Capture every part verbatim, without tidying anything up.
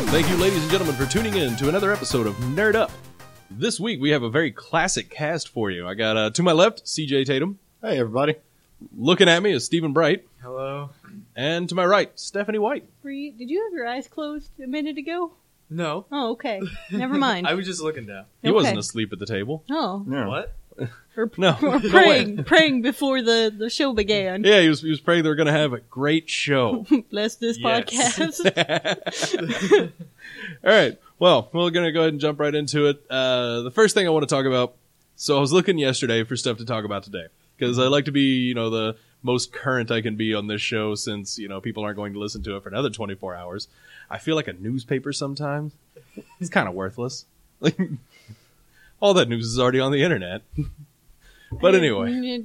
Thank you, ladies and gentlemen, for tuning in to another episode of Nerd Up. This week, we have a very classic cast for you. I got, uh, to my left, C J Tatum. Hey, everybody. Looking at me is Stephen Bright. Hello. And to my right, Stephanie White. Bree, did you have your eyes closed a minute ago? No. Oh, okay. Never mind. I was just looking down. He Okay. wasn't asleep at the table. Oh. Yeah. What? Or, No. or No praying, praying before the, the show began. Yeah, he was, he was praying they were going to have a great show. Bless this Yes. podcast. All right. Well, we're going to go ahead and jump right into it. Uh, the first thing I want to talk about, so I was looking yesterday for stuff to talk about today, because I like to be, you know, the most current I can be on this show since, you know, people aren't going to listen to it for another twenty-four hours. I feel like a newspaper sometimes. It's kind of worthless. Like, all that news is already on the internet. But anyway.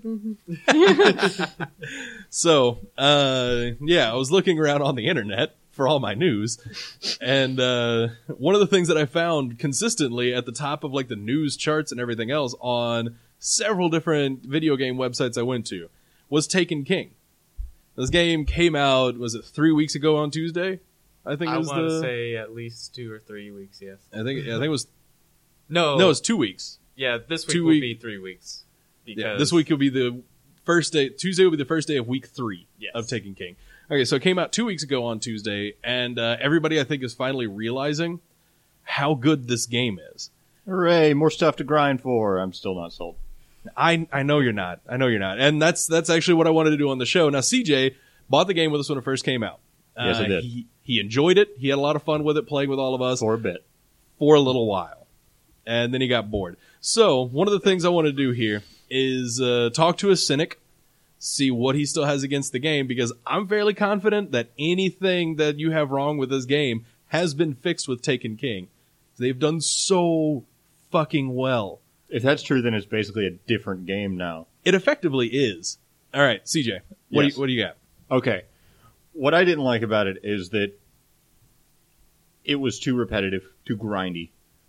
So, uh, yeah, I was looking around on the internet for all my news. And uh, one of the things that I found consistently at the top of like the news charts and everything else on several different video game websites I went to was Taken King. This game came out, was it three weeks ago on Tuesday? I think I it was want the... to say at least two or three weeks, yes. I think I think it was... No. No, it's two weeks. Yeah, this week Two will week- be three weeks. Because Yeah, this week will be the first day. Tuesday will be the first day of week three Yes. of Taken King. Okay, so it came out two weeks ago on Tuesday, and uh, everybody, I think, is finally realizing how good this game is. Hooray, more stuff to grind for. I'm still not sold. I I know you're not. I know you're not. And that's that's actually what I wanted to do on the show. Now, C J bought the game with us when it first came out. Yes, I Uh, did. He, he enjoyed it. He had a lot of fun with it, playing with all of us For a bit. for a little while. And then he got bored. So, one of the things I want to do here is uh, talk to a cynic, see what he still has against the game, because I'm fairly confident that anything that you have wrong with this game has been fixed with Taken King. They've done so fucking well. If that's true, then it's basically a different game now. It effectively is. All right, C J, what, Yes. do, you, what do you got? Okay. What I didn't like about it is that it was too repetitive, too grindy.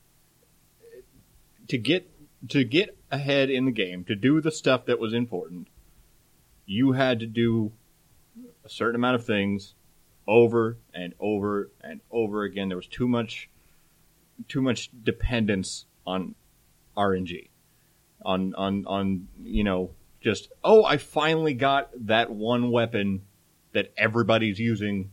To get to get ahead in the game, to do the stuff that was important, you had to do a certain amount of things over and over and over again. There was too much too much dependence on R N G. On on on you know, just oh, I finally got that one weapon that everybody's using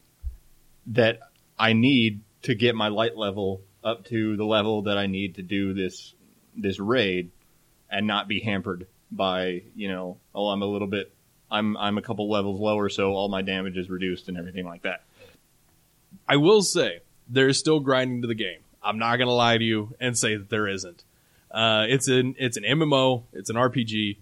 that I need to get my light level up to the level that I need to do this this raid and not be hampered by, you know, oh, I'm a little bit I'm I'm a couple levels lower, so all my damage is reduced and everything like that. I will say, there is still grinding to the game. I'm not going to lie to you and say that there isn't. Uh, it's an it's an M M O, it's an R P G.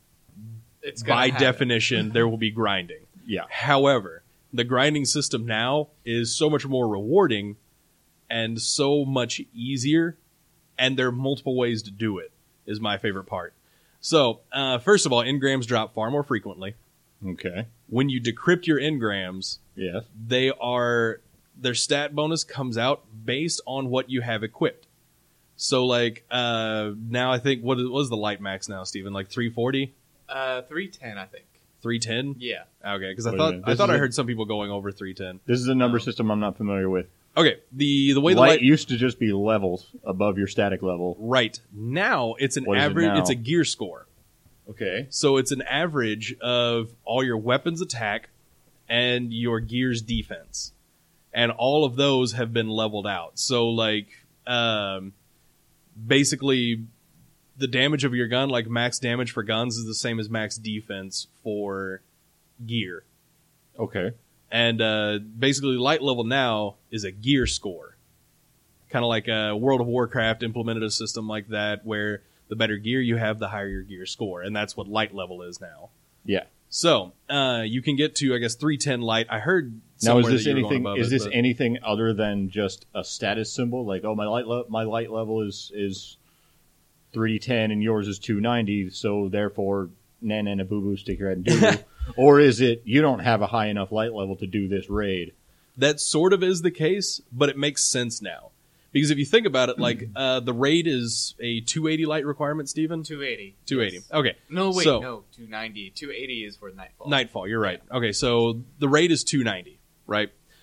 it's gonna By happen. definition, there will be grinding. Yeah. However, the grinding system now is so much more rewarding and so much easier, and there are multiple ways to do it, is my favorite part. So, uh, first of all, engrams drop far more frequently. Okay. When you decrypt your engrams, Yes. they are their stat bonus comes out based on what you have equipped. So, like, uh, now I think, what was the light max now, Steven? Like three forty? Uh, three ten, I think. three ten? Yeah. Okay, because I Wait a thought minute. I This thought is I a- heard some people going over three ten. This is a number Oh. system I'm not familiar with. Okay, the the way the Light light used to just be levels above your static level. right now it's an What is it average. now? It's a gear score, Okay. so it's an average of all your weapons attack and your gear's defense, and all of those have been leveled out. So like, um, basically, the damage of your gun, like max damage for guns, is the same as max defense for gear. Okay. And uh, basically, light level now is a gear score. Kind of like uh, World of Warcraft implemented a system like that where the better gear you have, the higher your gear score. And that's what light level is now. Yeah. So uh, you can get to, I guess, three ten light. I heard Now, is somewhere this that you were going anything? above Is it, this but- anything other than just a status symbol? Like, oh, my light le- my light level is is three ten and yours is two ninety, so therefore, nan and a boo boo, stick your head in doo doo. Or is it you don't have a high enough light level to do this raid? That sort of is the case, but it makes sense now. Because if you think about it, like, uh, the raid is a two eighty light requirement, Steven? two eighty. two eighty. Yes. Okay. No, wait, So- no. two ninety. two eighty is for Nightfall. Nightfall, you're right. Okay, so the raid is two ninety, right?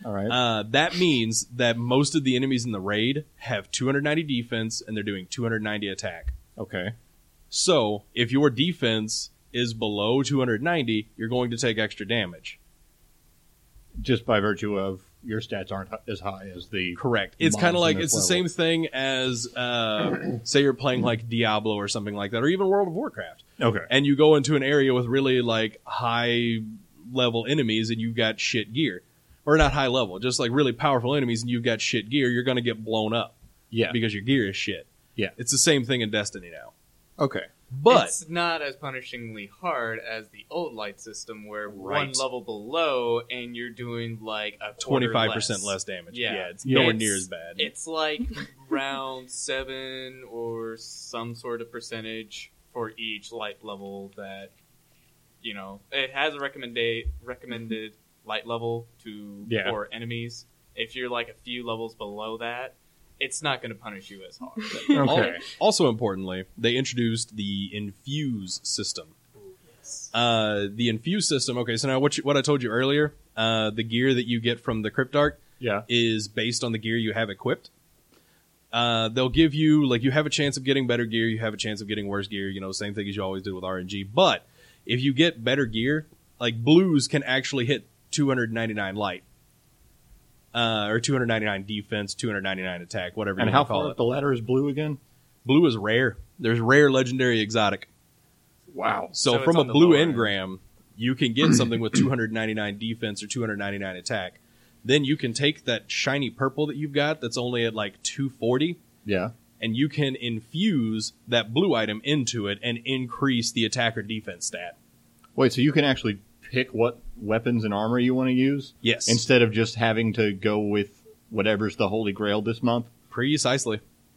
All right. Uh, that means that most of the enemies in the raid have two hundred ninety defense and they're doing two hundred ninety attack. Okay. So if your defense is below two hundred ninety, you're going to take extra damage. Just by virtue of your stats aren't hi- as high as the Correct. It's mobs kind of in like this it's the level. same thing as uh, say you're playing like Diablo or something like that, or even World of Warcraft, Okay. and you go into an area with really like high level enemies, and you've got shit gear, or not high level, just like really powerful enemies, and you've got shit gear. You're going to get blown up Yeah. because your gear is shit. Yeah. It's the same thing in Destiny now, Okay. but it's not as punishingly hard as the old light system, where Right. one level below and you're doing like a twenty-five percent less. less damage. Yeah. Yeah, it's Yeah. nowhere It's- near as bad. It's like round seven or some sort of percentage for each light level that, you know, it has a recommended recommended light level to Yeah. for enemies. If you're like a few levels below that, it's not going to punish you as hard. Okay. Also importantly, they introduced the infuse system. Uh, the infuse system. Okay, so now what you, what I told you earlier, uh, the gear that you get from the Cryptarch Yeah. is based on the gear you have equipped. Uh, they'll give you like you have a chance of getting better gear, you have a chance of getting worse gear. You know, same thing as you always did with R N G. But if you get better gear, like blues can actually hit two hundred ninety-nine light, uh, or two hundred ninety-nine defense, two hundred ninety-nine attack, whatever And you how want to call far it. up the ladder is blue again? Blue is rare. There's rare, legendary, exotic. Wow. So, So it's from a on the blue lower end. engram, you can get something with two hundred ninety-nine defense or two hundred ninety-nine attack. Then you can take that shiny purple that you've got that's only at like two forty, Yeah. and you can infuse that blue item into it and increase the attack or defense stat. Wait, so you can actually pick what weapons and armor you want to use Yes. instead of just having to go with whatever's the holy grail this month? Precisely.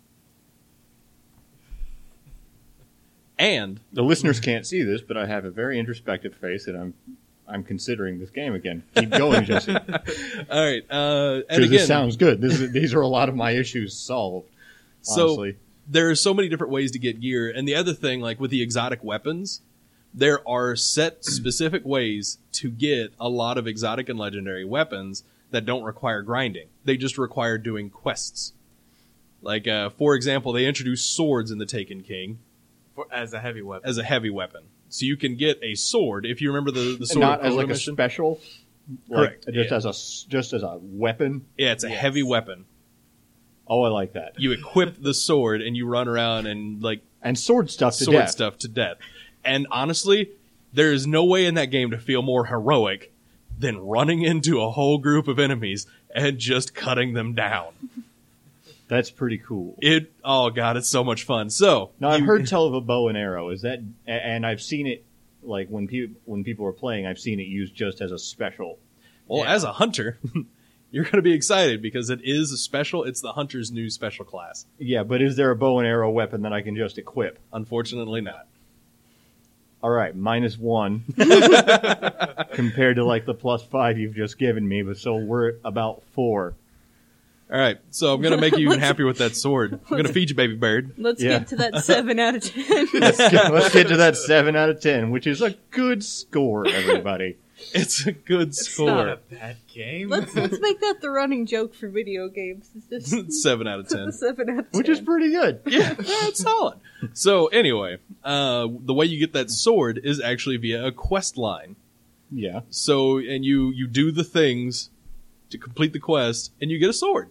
And The listeners can't see this, but I have a very introspective face, and I'm I'm considering this game again. Keep going, Jesse. all right, uh, and Because again, this sounds good. This is, these are a lot of my issues solved. so Honestly. there are so many different ways to get gear. And the other thing, like with the exotic weapons, there are set specific ways to get a lot of exotic and legendary weapons that don't require grinding. They just require doing quests. Like, uh, for example, they introduced swords in the Taken King For, as a heavy weapon. as a heavy weapon. So you can get a sword if you remember the the And sword not of as Crota like a mission. special, like, Correct, Just yeah. as a s- just as a weapon. Yeah, it's a Yes. heavy weapon. Oh, I like that. You equip the sword and you run around and like And sword stuff to sword death. stuff to death. And honestly, there is no way in that game to feel more heroic than running into a whole group of enemies and just cutting them down. That's pretty cool. It oh god, it's so much fun. So Now I've you- heard tell of a bow and arrow. Is that? a- And I've seen it like when people when people are playing. I've seen it used just as a special. well, Yeah. as a hunter, you're going to be excited because it is a special. It's the hunter's new special class. Yeah, but is there a bow and arrow weapon that I can just equip? Unfortunately, not. All right, minus one compared to like the plus five you've just given me. But so we're at about four. All right, so I'm going to make you even happier with that sword. I'm going to feed you, baby bird. Let's Yeah. get to that seven out of ten. Let's get, let's get to that seven out of ten, which is a good score, everybody. It's a good It's score. not a bad game. let's let's make that the running joke for video games. It's just Seven out of ten. seven out of ten. Which is pretty good. Yeah, it's solid. So anyway, uh, the way you get that sword is actually via a quest line. Yeah. So, and you you do the things to complete the quest, and you get a sword.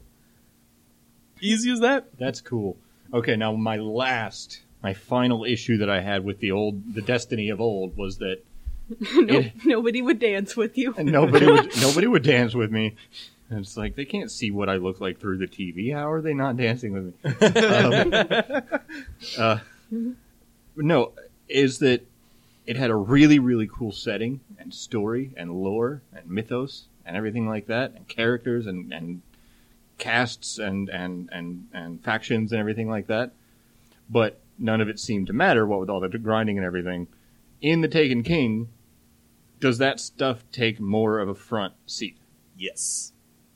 Easy as that. That's cool. Okay, now my last, my final issue that I had with the old, the Destiny of old was that no, it- nobody would dance with you. nobody would nobody would dance with me. And it's like they can't see what I look like through the T V. How are they not dancing with me? um, uh, no, is that it had a really really cool setting and story and lore and mythos and everything like that and characters and and casts and and and and factions and everything like that. But none of it seemed to matter. What with all the grinding and everything in the Taken King. Does that stuff take more of a front seat? Yes.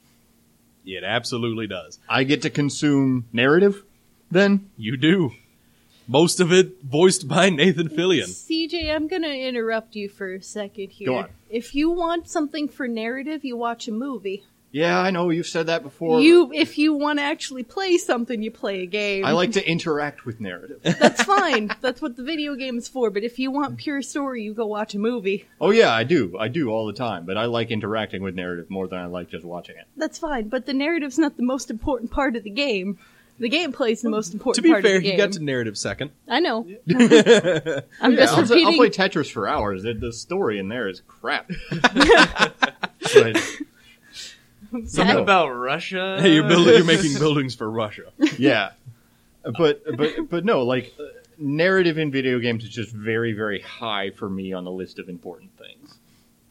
It absolutely does. I get to consume narrative, then? You do. Most of it voiced by Nathan Fillion. C J, I'm gonna interrupt you for a second here. Go on. If you want something for narrative, you watch a movie. Yeah, I know, you've said that before. You, if you want to actually play something, you play a game. I like to interact with narrative. That's fine. That's what the video game is for. But if you want pure story, you go watch a movie. Oh yeah, I do. I do all the time. But I like interacting with narrative more than I like just watching it. That's fine. But the narrative's not the most important part of the game. The gameplay is the most important To be part fair, of the he game. got to narrative second. I know. I'm Yeah, just I'll, repeating. I'll play Tetris for hours. The, the story in there is crap. But, Something No. about Russia. Hey, you're building, you're making buildings for Russia. yeah. But, but, but no, like, uh, narrative in video games is just very, very high for me on the list of important things.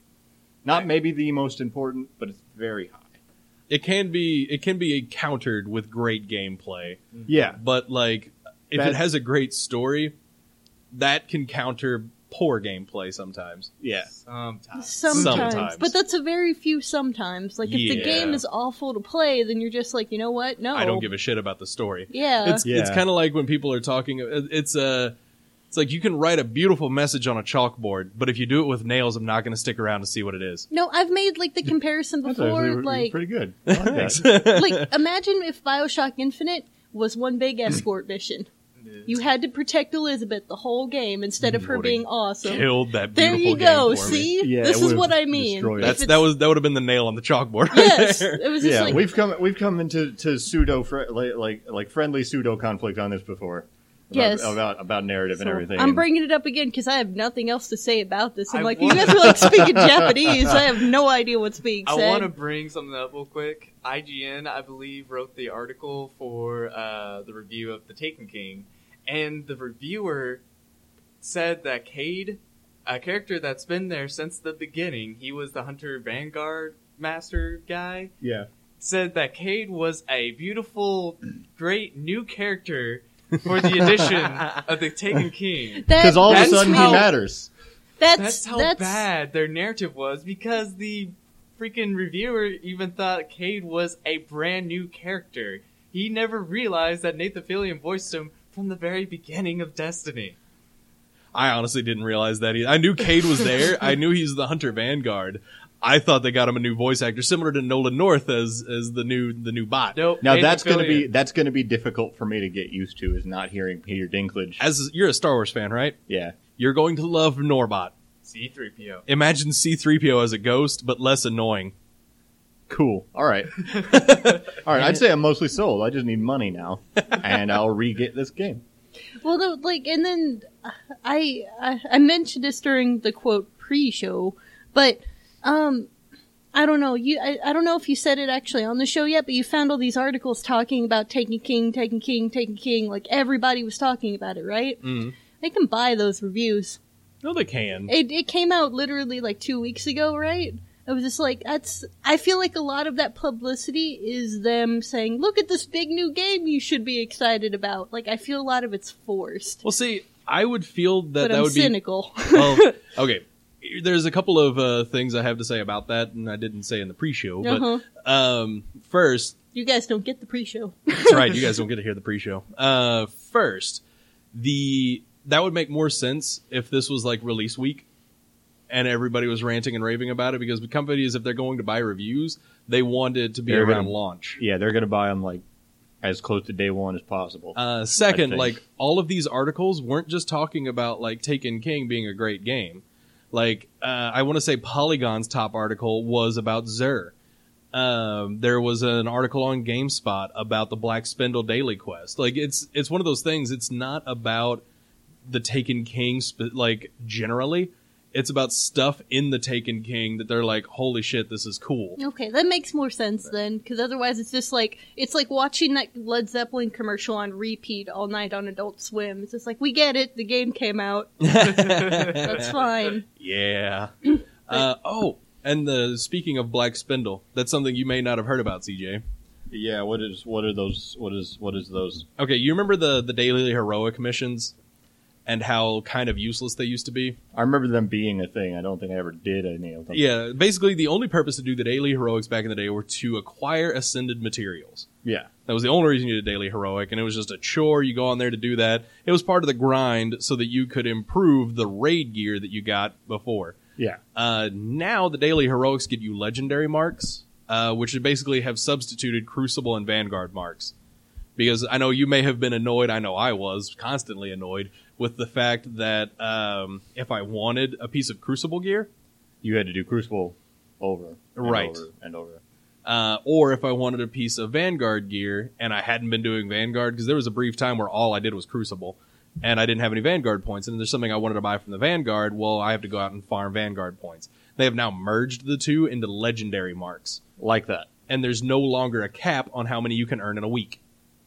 Not maybe the most important, but it's very high. It can be it can be countered with great gameplay, Yeah. but like if That- it has a great story, that can counter poor gameplay sometimes. Yeah. Sometimes. Sometimes. Sometimes. But that's a very few sometimes. Like, if the Yeah. game is awful to play, then you're just like, you know what? No. I don't give a shit about the story. Yeah. It's Yeah. it's kind of like when people are talking. It's a it's like you can write a beautiful message on a chalkboard, but if you do it with nails, I'm not going to stick around to see what it is. No, I've made, like, the comparison That's before. actually Like, pretty good. I like that. like, imagine if Bioshock Infinite was one big escort mission. You had to protect Elizabeth the whole game instead of her Would've being awesome. Killed that There beautiful you go. game for me. See, Yeah, this it is would've what I mean. destroyed it. If That's it's- that was that would have been the nail on the chalkboard. Right Yes, there. it was just Yeah, like we've come we've come into to pseudo fri- like, like like friendly pseudo conflict on this before. About, Yes. about about narrative and So, everything. I'm and- bringing it up again because I have nothing else to say about this. I'm I like, you wanna- guys are like speaking Japanese. I have no idea what's being I said. want to bring something up real quick. I G N, I believe, wrote the article for uh, the review of The Taken King, and the reviewer said that Cade, a character that's been there since the beginning, he was the Hunter Vanguard Master guy, Yeah. said that Cade was a beautiful, great new character for the addition of The Taken King. That- Because all of a that's sudden how- he matters. that's That's how that's, bad their narrative was, because the freaking reviewer even thought Cade was a brand new character. He never realized that Nathan Fillion voiced him from the very beginning of Destiny. I honestly didn't realize that either. I knew Cade was there. I knew he's the Hunter Vanguard. I thought they got him a new voice actor, similar to Nolan North as as the new the new bot. Nope. Now Nathan that's going to Fillion. be that's going to be difficult for me to get used to, is not hearing Peter Dinklage. As you're a Star Wars fan, right? Yeah. You're going to love Norbot. C three P O. Imagine C three P O as a ghost, but less annoying. Cool. All right. All right. I'd say I'm mostly sold. I just need money now, and I'll re-get this game. Well, no, like, and then I, I I mentioned this during the quote pre-show, but um, I don't know. You, I, I don't know if you said it actually on the show yet, but you found all these articles talking about Taken King, Taken King, Taken King. Like, everybody was talking about it, right? Mm. They can buy those reviews. No, they can. It it came out literally like two weeks ago, right? I was just like, that's. I feel like a lot of that publicity is them saying, "Look at this big new game you should be excited about." Like, I feel a lot of it's forced, Well, see, I would feel that but that I'm would cynical. be well. Okay, there's a couple of uh, things I have to say about that, and I didn't say in the pre-show. But Uh-huh. um, first, You guys don't get the pre-show. that's right. You guys don't get to hear the pre-show. Uh, first, the that would make more sense if this was like release week, and everybody was ranting and raving about it, because the companies, if they're going to buy reviews, they want it to be They're around gonna- launch. Yeah, they're going to buy them like as close to day one as possible. Uh, I second, think. like, all of these articles weren't just talking about like Taken King being a great game. Like, uh, I want to say Polygon's top article was about Xur. Um, there was an article on GameSpot about the Black Spindle Daily Quest. Like, it's it's one of those things. It's not about the Taken King, sp- like, generally. It's about stuff in the Taken King that they're like, holy shit, this is cool. Okay, that makes more sense then, because otherwise it's just like it's like watching that Led Zeppelin commercial on repeat all night on Adult Swim. It's just like, we get it, the game came out, that's fine. Yeah. Uh, oh, and the speaking of Black Spindle, that's something you may not have heard about, C J. yeah, what is what are those? What is what is those? Okay, you remember the the daily heroic missions and how kind of useless they used to be? I remember them being a thing. I don't think I ever did any of them. Yeah, basically the only purpose to do the daily heroics back in the day were to acquire ascended materials. Yeah. That was the only reason you did a daily heroic, and it was just a chore. You go on there to do that. It was part of the grind so that you could improve the raid gear that you got before. Yeah. Uh, now the daily heroics get you legendary marks, uh, which basically have substituted Crucible and Vanguard marks. Because I know you may have been annoyed, I know I was constantly annoyed, with the fact that um, if I wanted a piece of Crucible gear... You had to do Crucible over and right. over and over. Uh, or if I wanted a piece of Vanguard gear, and I hadn't been doing Vanguard, because there was a brief time where all I did was Crucible, and I didn't have any Vanguard points, and there's something I wanted to buy from the Vanguard, well, I have to go out and farm Vanguard points. They have now merged the two into legendary marks. Like that. And there's no longer a cap on how many you can earn in a week.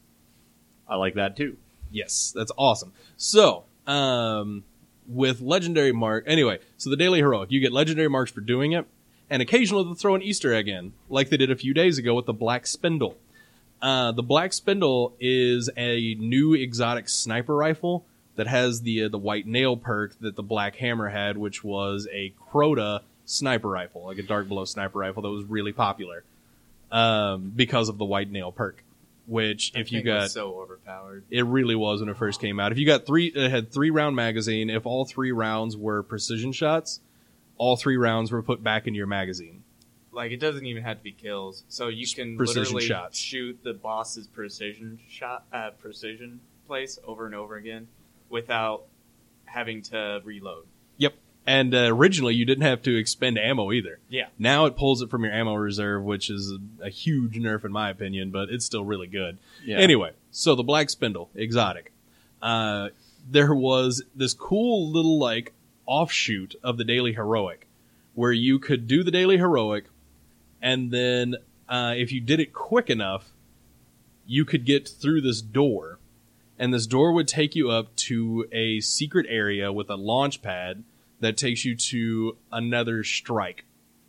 I like that too. Yes, that's awesome. So, um, with legendary mark, anyway, so the daily heroic, you get legendary marks for doing it, and occasionally they'll throw an Easter egg in, like they did a few days ago with the Black Spindle. Uh, the Black Spindle is a new exotic sniper rifle that has the uh, the white nail perk that the Black Hammer had, which was a Crota sniper rifle, like a Dark Below sniper rifle that was really popular um, because of the white nail perk. Which, if you got, was so overpowered. It really was when it first came out. If you got three, it had three round magazine. If all three rounds were precision shots, all three rounds were put back into your magazine. Like, it doesn't even have to be kills, so you can Precision literally shots. shoot the boss's precision shot, uh, precision place over and over again without having to reload. Yep. And uh, originally, you didn't have to expend ammo either. Yeah. Now it pulls it from your ammo reserve, which is a, a huge nerf in my opinion, but it's still really good. Yeah. Anyway, so the Black Spindle, exotic. Uh, there was this cool little, like, offshoot of the Daily Heroic, where you could do the Daily Heroic, and then uh, if you did it quick enough, you could get through this door, and this door would take you up to a secret area with a launch pad that takes you to another strike.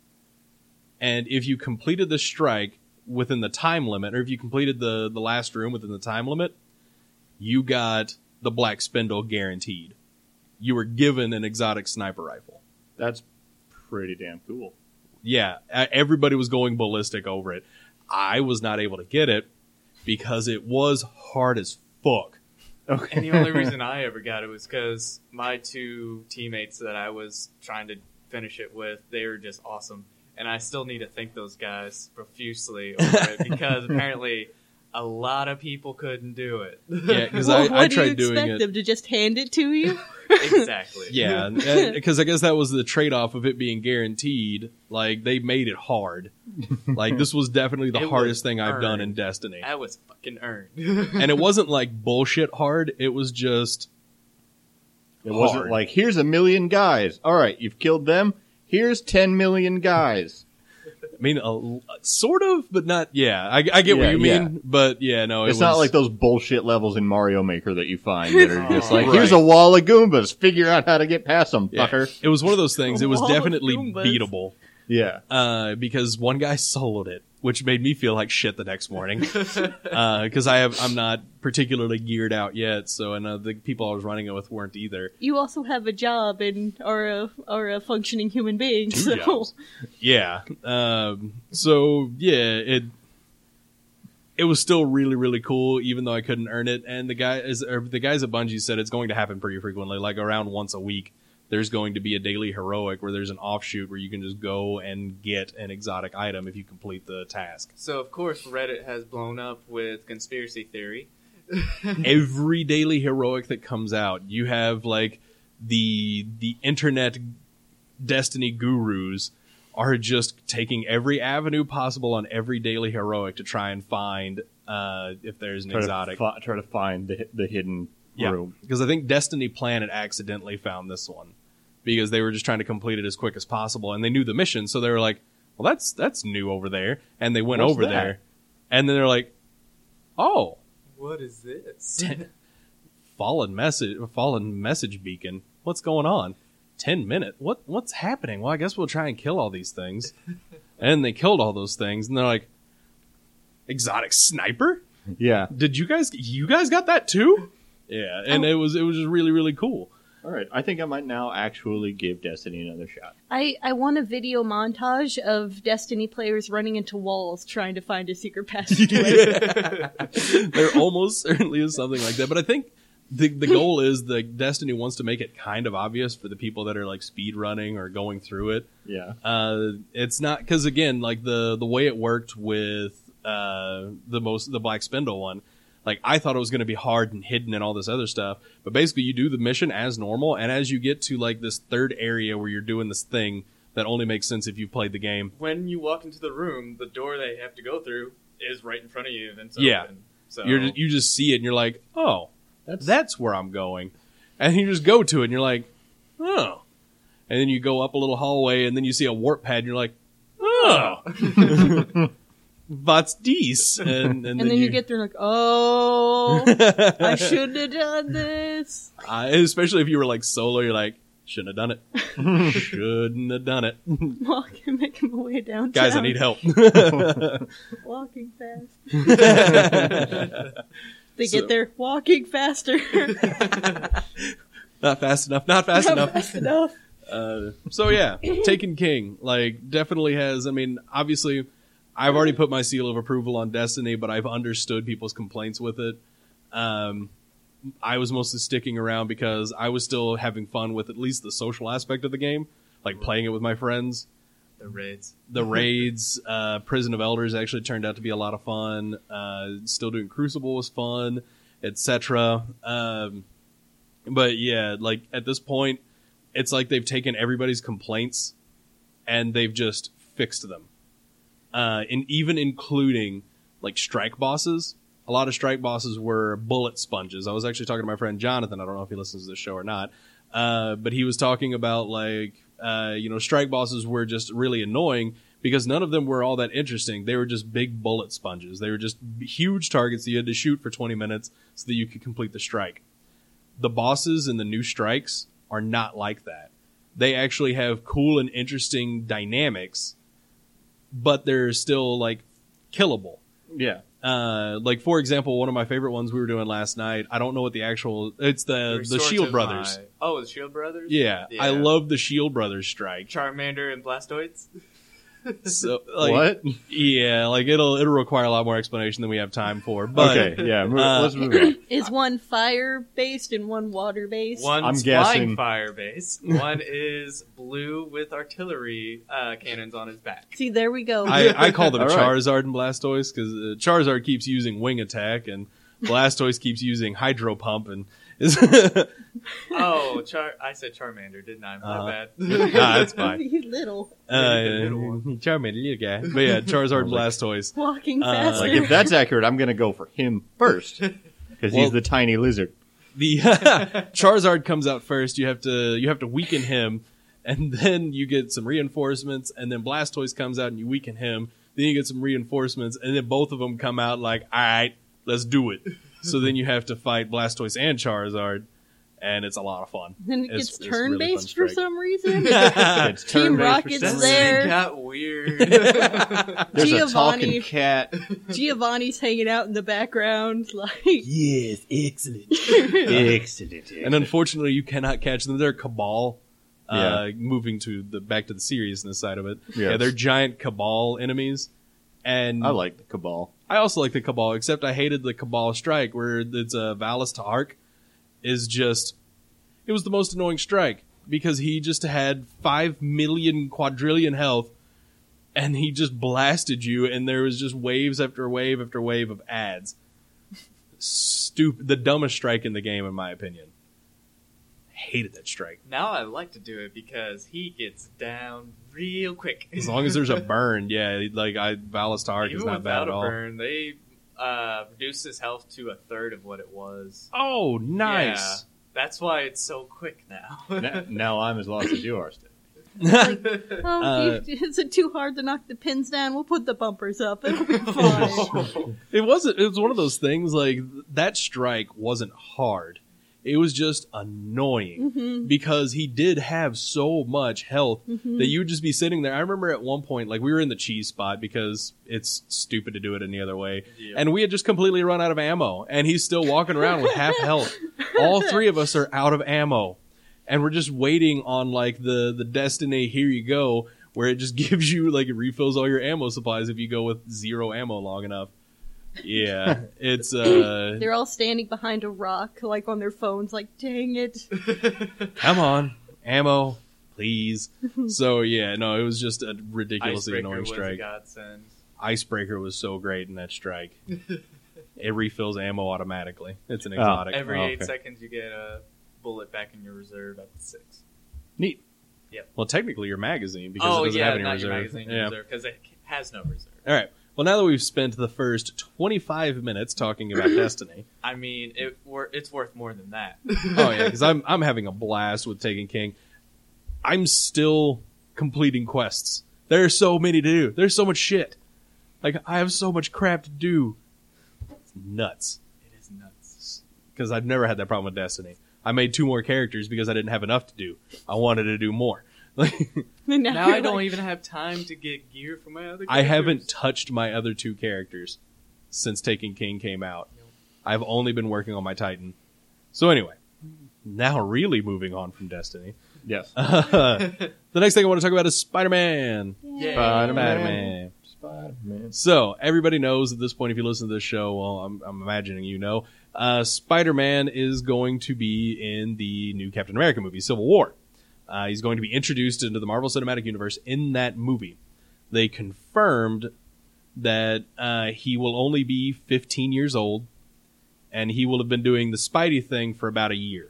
And if you completed the strike within the time limit, or if you completed the, the last room within the time limit, you got the Black Spindle guaranteed. You were given an exotic sniper rifle. That's pretty damn cool. Yeah, everybody was going ballistic over it. I was not able to get it because it was hard as fuck. Okay. And the only reason I ever got it was because my two teammates that I was trying to finish it with, they were just awesome. And I still need to thank those guys profusely over it because apparently a lot of people couldn't do it. Yeah, because Well, I, what I do tried you doing expect it. them to just hand it to you? Exactly. Yeah, because I guess that was the trade-off of it being guaranteed. Like, they made it hard. Like, this was definitely the It hardest was thing I've done in earned. Destiny. That was fucking earned. And it wasn't like bullshit hard. It was just It wasn't hard. like, here's a million guys. All right, you've killed them. Here's ten million guys. I mean, a, sort of, but not. Yeah, I, I get Yeah, what you yeah. mean, but yeah, no, it It's was not like those bullshit levels in Mario Maker that you find that are just like, Right. here's a wall of Goombas. Figure out how to get past them, Yeah. fucker. It was one of those things. It was Wall of definitely Goombas. beatable Yeah. uh, because one guy soloed it, which made me feel like shit the next morning because I have I'm not particularly geared out yet. So and uh, the people I was running it with weren't either. You also have a job and are a are a functioning human being. Two So jobs. Yeah. Um, so yeah, it it was still really really cool, even though I couldn't earn it. And the guy is or the guys at Bungie said it's going to happen pretty frequently, like around once a week. There's going to be a daily heroic where there's an offshoot where you can just go and get an exotic item if you complete the task. So, of course, Reddit has blown up with conspiracy theory. Every daily heroic that comes out, you have like the the internet Destiny gurus are just taking every avenue possible on every daily heroic to try and find uh, if there's an Try exotic. to, fi- try to find the, the hidden Yeah, room. because I think Destiny Planet accidentally found this one because they were just trying to complete it as quick as possible, and they knew the mission, so they were like, "Well, that's that's new over there," and they went What's over that? there, and then they're like, "Oh, What is this? fallen message, fallen message beacon. What's going on? Ten minute. What what's happening? Well, I guess we'll try and kill all these things." And they killed all those things, and they're like, "Exotic sniper? Yeah. Did you guys? You guys got that too?" Yeah, and Oh. it was it was just really really cool. All right. I think I might now actually give Destiny another shot. I, I want a video montage of Destiny players running into walls trying to find a secret passageway. There almost certainly is something like that, but I think the the goal is the Destiny wants to make it kind of obvious for the people that are like speed running or going through it. Yeah. Uh, it's not because again, like the the way it worked with uh the most the Black Spindle one, like I thought it was going to be hard and hidden and all this other stuff, but basically you do the mission as normal, and as you get to like this third area where you're doing this thing that only makes sense if you've played the game. When you walk into the room, the door they have to go through is right in front of you, and it's Yeah. open. So You're just, you just see it and you're like, oh, That's that's where I'm going, and you just go to it and you're like, oh, and then you go up a little hallway and then you see a warp pad and you're like, oh, what's this? And, and, And then you, get there like, oh, I shouldn't have done this. Uh, especially if you were like solo, you're like, shouldn't have done it. Shouldn't have done it. Walking, making my way downtown. Guys, I need help. Walking fast. They So- get there walking faster. Not fast enough. Not fast Not enough. fast enough. Uh, so yeah, Taken King, like, definitely has, I mean, obviously, I've already put my seal of approval on Destiny, but I've understood people's complaints with it. Um, I was mostly sticking around because I was still having fun with at least the social aspect of the game, like playing it with my friends. the raids. The raids, uh, Prison of Elders actually turned out to be a lot of fun. Uh, still doing Crucible was fun, et cetera. Um, but yeah, like at this point, it's like they've taken everybody's complaints and they've just fixed them. Uh, and even including like strike bosses. A lot of strike bosses were bullet sponges. I was actually talking to my friend Jonathan. I don't know if he listens to this show or not. Uh, but he was talking about like, uh, you know, strike bosses were just really annoying because none of them were all that interesting. They were just big bullet sponges. They were just huge targets that you had to shoot for twenty minutes so that you could complete the strike. The bosses in the new strikes are not like that. They actually have cool and interesting dynamics, but they're still like killable. Yeah. Uh, like for example, one of my favorite ones we were doing last night. I don't know what the actual. It's the the Resort Shield to Brothers. my- Oh, the Shield Brothers? Yeah, Yeah. I love the Shield Brothers strike. Charmander and Blastoids? So like, What? Yeah, like it'll it'll require a lot more explanation than we have time for. But Okay. Yeah. Move, uh, let's move on. Is one fire based and one water based? One's I'm flying guessing- fire base. One is blue with artillery uh, cannons on his back. See, there we go. I, I call them All right. Charizard and Blastoise because uh, Charizard keeps using Wing Attack and Blastoise keeps using Hydro Pump and is Oh, Char- I said Charmander, didn't I? My Uh-huh. bad. Nah, that's fine. You little uh, little one. Charmander, little guy. But yeah, Charizard and Blastoise. walking Uh, faster. Like if that's accurate, I'm gonna go for him first because Well- he's the tiny lizard. The Charizard comes out first. You have to you have to weaken him, and then you get some reinforcements. And then Blastoise comes out and you weaken him. Then you get some reinforcements, and then both of them come out like, all right, let's do it. So then you have to fight Blastoise and Charizard, and it's a lot of fun. Then it It's- gets it's turn really fun based for strike. some reason. It's Team turn-based for Rocket's some That's reason. there. got weird. There's a Giovanni. talking cat. Giovanni's hanging out in the background, like Yes, excellent. Excellent. And unfortunately, you cannot catch them. They're Cabal. Uh, Yeah. moving to the back to the seriousness side of it. Yeah, Yes. they're giant Cabal enemies. And I like the Cabal. I also like the Cabal, except I hated the Cabal strike where it's a uh, Valis to Arc is just it was the most annoying strike because he just had five million quadrillion health and he just blasted you and there was just waves after wave after wave of ads. Stupid, the dumbest strike in the game in my opinion. Hated that strike. Now I like to do it because he gets down real quick. As long as there's a burn, yeah, like I Valis to Arc is Even not bad without at a all. burn, they uh, reduced his health to a third of what it was. Oh, nice. Yeah, that's why it's so quick now. now, now I'm as lost as you are, Steve. oh, Uh, you- is it too hard to knock the pins down? We'll put the bumpers up. It'll be fine. It wasn't. It was one of those things. Like that strike wasn't hard. It was just annoying Mhm. because he did have so much health Mhm. that you would just be sitting there. I remember at one point, like we were in the cheese spot because it's stupid to do it any other way, Yeah. and we had just completely run out of ammo, and he's still walking around with half health. All three of us are out of ammo, and we're just waiting on like the the Destiny. Here you go, where it just gives you like it refills all your ammo supplies if you go with zero ammo long enough. Yeah, it's uh, They're all standing behind a rock, like on their phones, like, dang it. come on, ammo, please. So yeah, no, it was just a ridiculously Icebreaker annoying was a strike. godsend. Icebreaker was so great in that strike. It refills ammo automatically. It's an Oh. exotic. Every Oh, eight okay. seconds, you get a bullet back in your reserve at six. Neat. Well, technically your magazine because Oh it doesn't yeah, have any not reserve. your magazine yeah. reserve because it has no reserve. All right. Well, now that we've spent the first twenty-five minutes talking about Destiny. I mean, it wor- it's worth more than that. Oh yeah, because I'm I'm having a blast with Taken King. I'm still completing quests. There are so many to do. There's so much shit. Like I have so much crap to do. It's nuts. It is nuts. Because I've never had that problem with Destiny. I made two more characters because I didn't have enough to do. I wanted to do more. Like And Now you're I don't like, even have time to get gear for my other. I haven't characters. touched my other two characters since Taken King came out. Nope. I've only been working on my Titan. So anyway, now really moving on from Destiny. Yes. the next thing I want to talk about is Spider-Man. Yeah. Spider-Man. Spider-Man. Spider-Man. So everybody knows at this point, if you listen to this show, well, I'm, I'm imagining you know, uh, Spider-Man is going to be in the new Captain America movie, Civil War. Uh, he's going to be introduced into the Marvel Cinematic Universe in that movie. They confirmed that uh, he will only be fifteen years old, and he will have been doing the Spidey thing for about a year.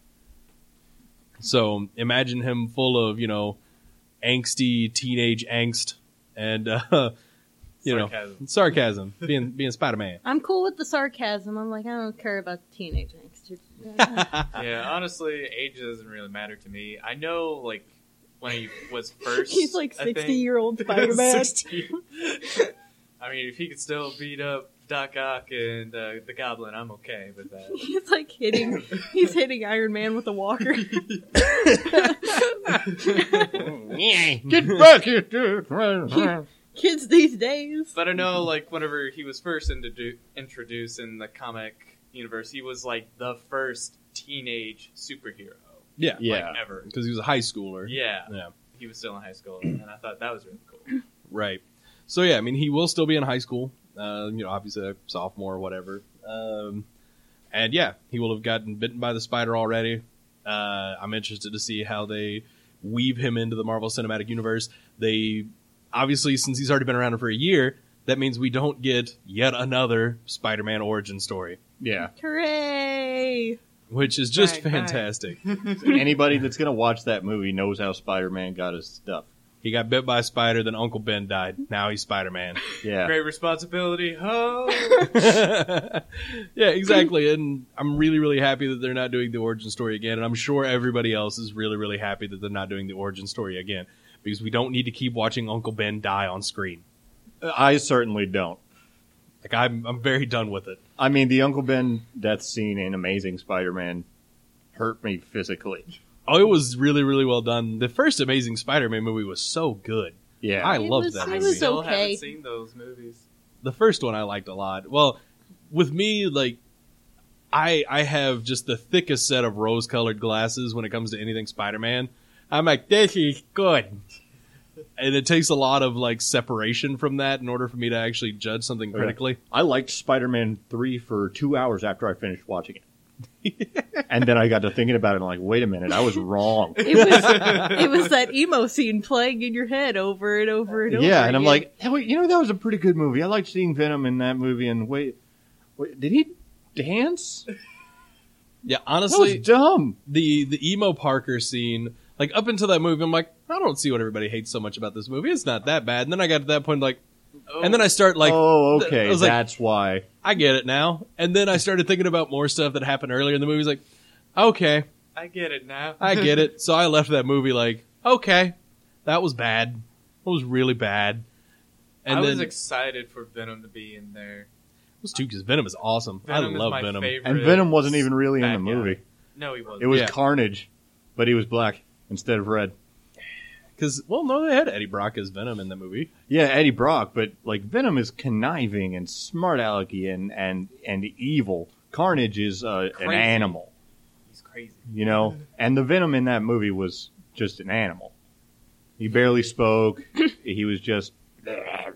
So imagine him full of, you know, angsty teenage angst and, uh, you Sarcasm. know, sarcasm, being being Spider-Man. I'm cool with the sarcasm. I'm like, I don't care about the teenage angst. Yeah, honestly, age doesn't really matter to me. I know, like, when he was first. He's like I think- sixty-year-old Spider-Man. sixty. I mean, if he could still beat up Doc Ock and uh, the Goblin, I'm okay with that. He's like hitting, he's hitting Iron Man with a walker. Get back here, dude. Kids these days. But I know, like, whenever he was first introdu- introduced in the comic universe, he was, like, the first teenage superhero. Yeah, Yeah. Like, ever. because he was a high schooler. Yeah. Yeah. He was still in high school, and I thought that was really cool. Right. So yeah, I mean, he will still be in high school. Uh, you know, obviously a sophomore or whatever. Um, and yeah, he will have gotten bitten by the spider already. Uh, I'm interested to see how they weave him into the Marvel Cinematic Universe. They obviously, since he's already been around for a year, that means we don't get yet another Spider-Man origin story, Yeah. Hooray! which is just Bang, bang. fantastic. Anybody that's gonna watch that movie knows how Spider-Man got his stuff. He got bit by a spider, then Uncle Ben died. Now he's Spider-Man. Yeah. Great responsibility. Ho! Yeah, exactly. And I'm really, really happy that they're not doing the origin story again. And I'm sure everybody else is really, really happy that they're not doing the origin story again. Because we don't need to keep watching Uncle Ben die on screen. I certainly don't. Like, I'm I'm very done with it. I mean, the Uncle Ben death scene in Amazing Spider-Man hurt me physically. Oh, it was really, really well done. The first Amazing Spider-Man movie was so good. Yeah. I It loved was- that it movie. I was still okay. haven't seen those movies. The first one I liked a lot. Well, with me, like, I I have just the thickest set of rose-colored glasses when it comes to anything Spider-Man. I'm like, this is good. And it takes a lot of, like, separation from that in order for me to actually judge something Okay. critically. I liked Spider-Man three for two hours after I finished watching it. And then I got to thinking about it and I'm like, wait a minute, I was wrong. It was it was that emo scene playing in your head over and over and over. Yeah, and I'm again. like, hey, wait, you know, that was a pretty good movie. I liked seeing Venom in that movie. And wait, wait did he dance? Yeah, That honestly, was dumb. the, the emo Parker scene, like, up until that movie, I'm like, I don't see what everybody hates so much about this movie. It's not that bad. And then I got to that point, like, Oh, and then I start, like, oh, th- okay, I was like, that's why. I get it now. And then I started thinking about more stuff that happened earlier in the movie. It's like, okay, I get it now. I get it. So I left that movie like, okay, that was bad. That was really bad. And I then was excited for Venom to be in there. it was too because Venom is awesome. Venom I love is my Venom. favorite. And Venom wasn't even really in bad the movie. guy. No, he wasn't. It was Yeah. Carnage, but he was black instead of red. Because, well, no, they had Eddie Brock as Venom in the movie. Yeah, Eddie Brock, but like Venom is conniving and smart alecky and, and, and evil. Carnage is uh, an Crazy. animal, He's crazy. you know? And the Venom in that movie was just an animal. He barely spoke. He was just...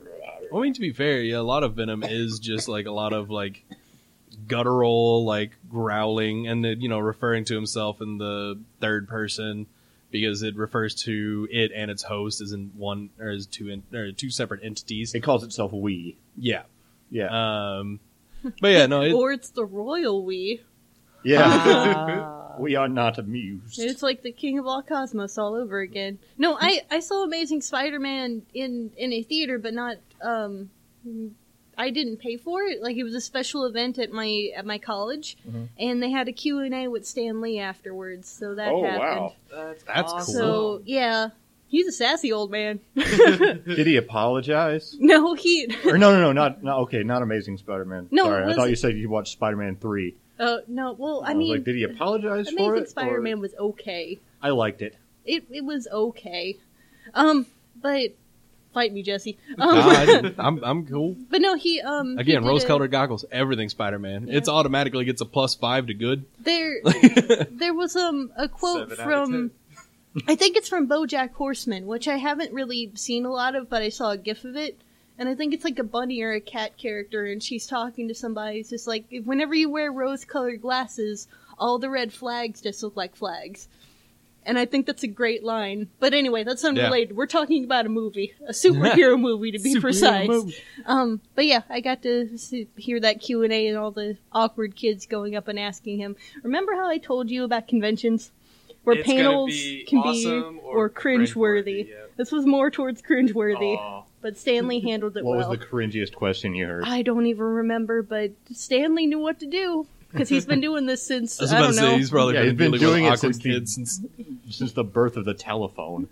Well, I mean, to be fair, yeah, a lot of Venom is just like a lot of like guttural, like growling, and it, you know, referring to himself in the third person because it refers to it and its host as in one or as two in, or two separate entities. It calls itself we. Yeah, Yeah. um, but yeah, no, it, Or it's the royal we. Yeah. Ah. We are not amused. It's like the King of all Cosmos all over again. No, I, I saw Amazing Spider-Man in, in a theater, but not, um, I didn't pay for it. Like, it was a special event at my, at my college, Mhm. and they had a Q and A with Stan Lee afterwards, so that Oh, happened. wow. That's, That's awesome. So, yeah, he's a sassy old man. Did he apologize? No, he, Or no, no, no, not, not okay, not Amazing Spider-Man. No, Sorry, it I was- thought you said you watched Spider-Man three. uh, no, well, I I was mean, like, did he apologize for Amazing it? Spider-Man or- was okay. I liked it. It, it was okay. Um, but, fight me, Jesse. Um, nah, I didn't. I'm I'm cool. but no, he, um, he Again, did a- rose-colored goggles, everything Spider-Man. Yeah. It's automatically gets a plus five to good. There, there was um a quote Seven out of from, I think it's from BoJack Horseman, which I haven't really seen a lot of, but I saw a GIF of it, and I think it's like a bunny or a cat character, and she's talking to somebody. It's just like, whenever you wear rose-colored glasses, all the red flags just look like flags. And I think that's a great line. But anyway, that's unrelated. We're talking about a movie, a superhero movie to be Superhero precise. movie. Um, but yeah, I got to see, hear that Q and A and all the awkward kids going up and asking him. Remember how I told you about conventions? Where It's gonna panels be can awesome be or or cringeworthy. cringeworthy, yeah. This was more towards cringeworthy, Aw. but Stanley handled it What well. was the cringiest question you heard? I don't even remember, but Stanley knew what to do because he's been doing this since I was I, about don't to know. say he's probably Yeah, been, he's been dealing doing with it awkward since the- kids since. Since the birth of the telephone.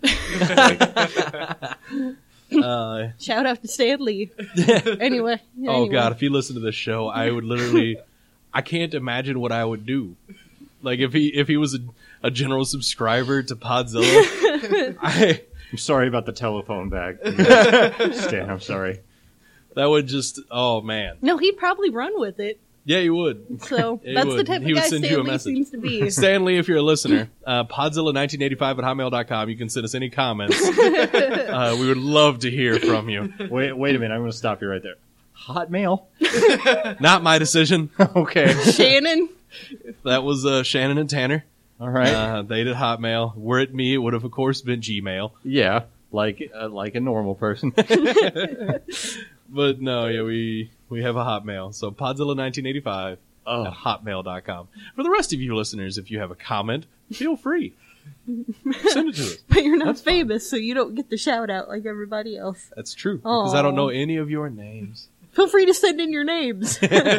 Uh, Shout out to Stanley. anyway, oh anyway. god, if you listen to this show, I would literally, I can't imagine what I would do. Like if he if he was a, a general subscriber to Podzilla, I I'm sorry about the telephone bag. Stan, I'm sorry. that would just oh man, No, he'd probably run with it. yeah, you would. So He that's the would. type He of would guy send you a Stanley message. seems to be. Stanley, if you're a listener, uh, Podzilla nineteen eighty-five at hotmail dot com. You can send us any comments. uh, we would love to hear from you. Wait, wait a minute. I'm going to stop you right there. Hotmail? Not my decision. Okay. Shannon. That was uh, Shannon and Tanner. All right. Uh, they did Hotmail. Were it me, it would have, of course, been Gmail. yeah, like uh, like a normal person. But no, yeah, we we have a Hotmail. So Podzilla nineteen eighty-five Oh. at hotmail dot com. For the rest of you listeners, if you have a comment, feel free. Send it to us. But you're not That's fine. famous, so you don't get the shout out like everybody else. That's true. Because I don't Aw. know any of your names. Feel free to send in your names.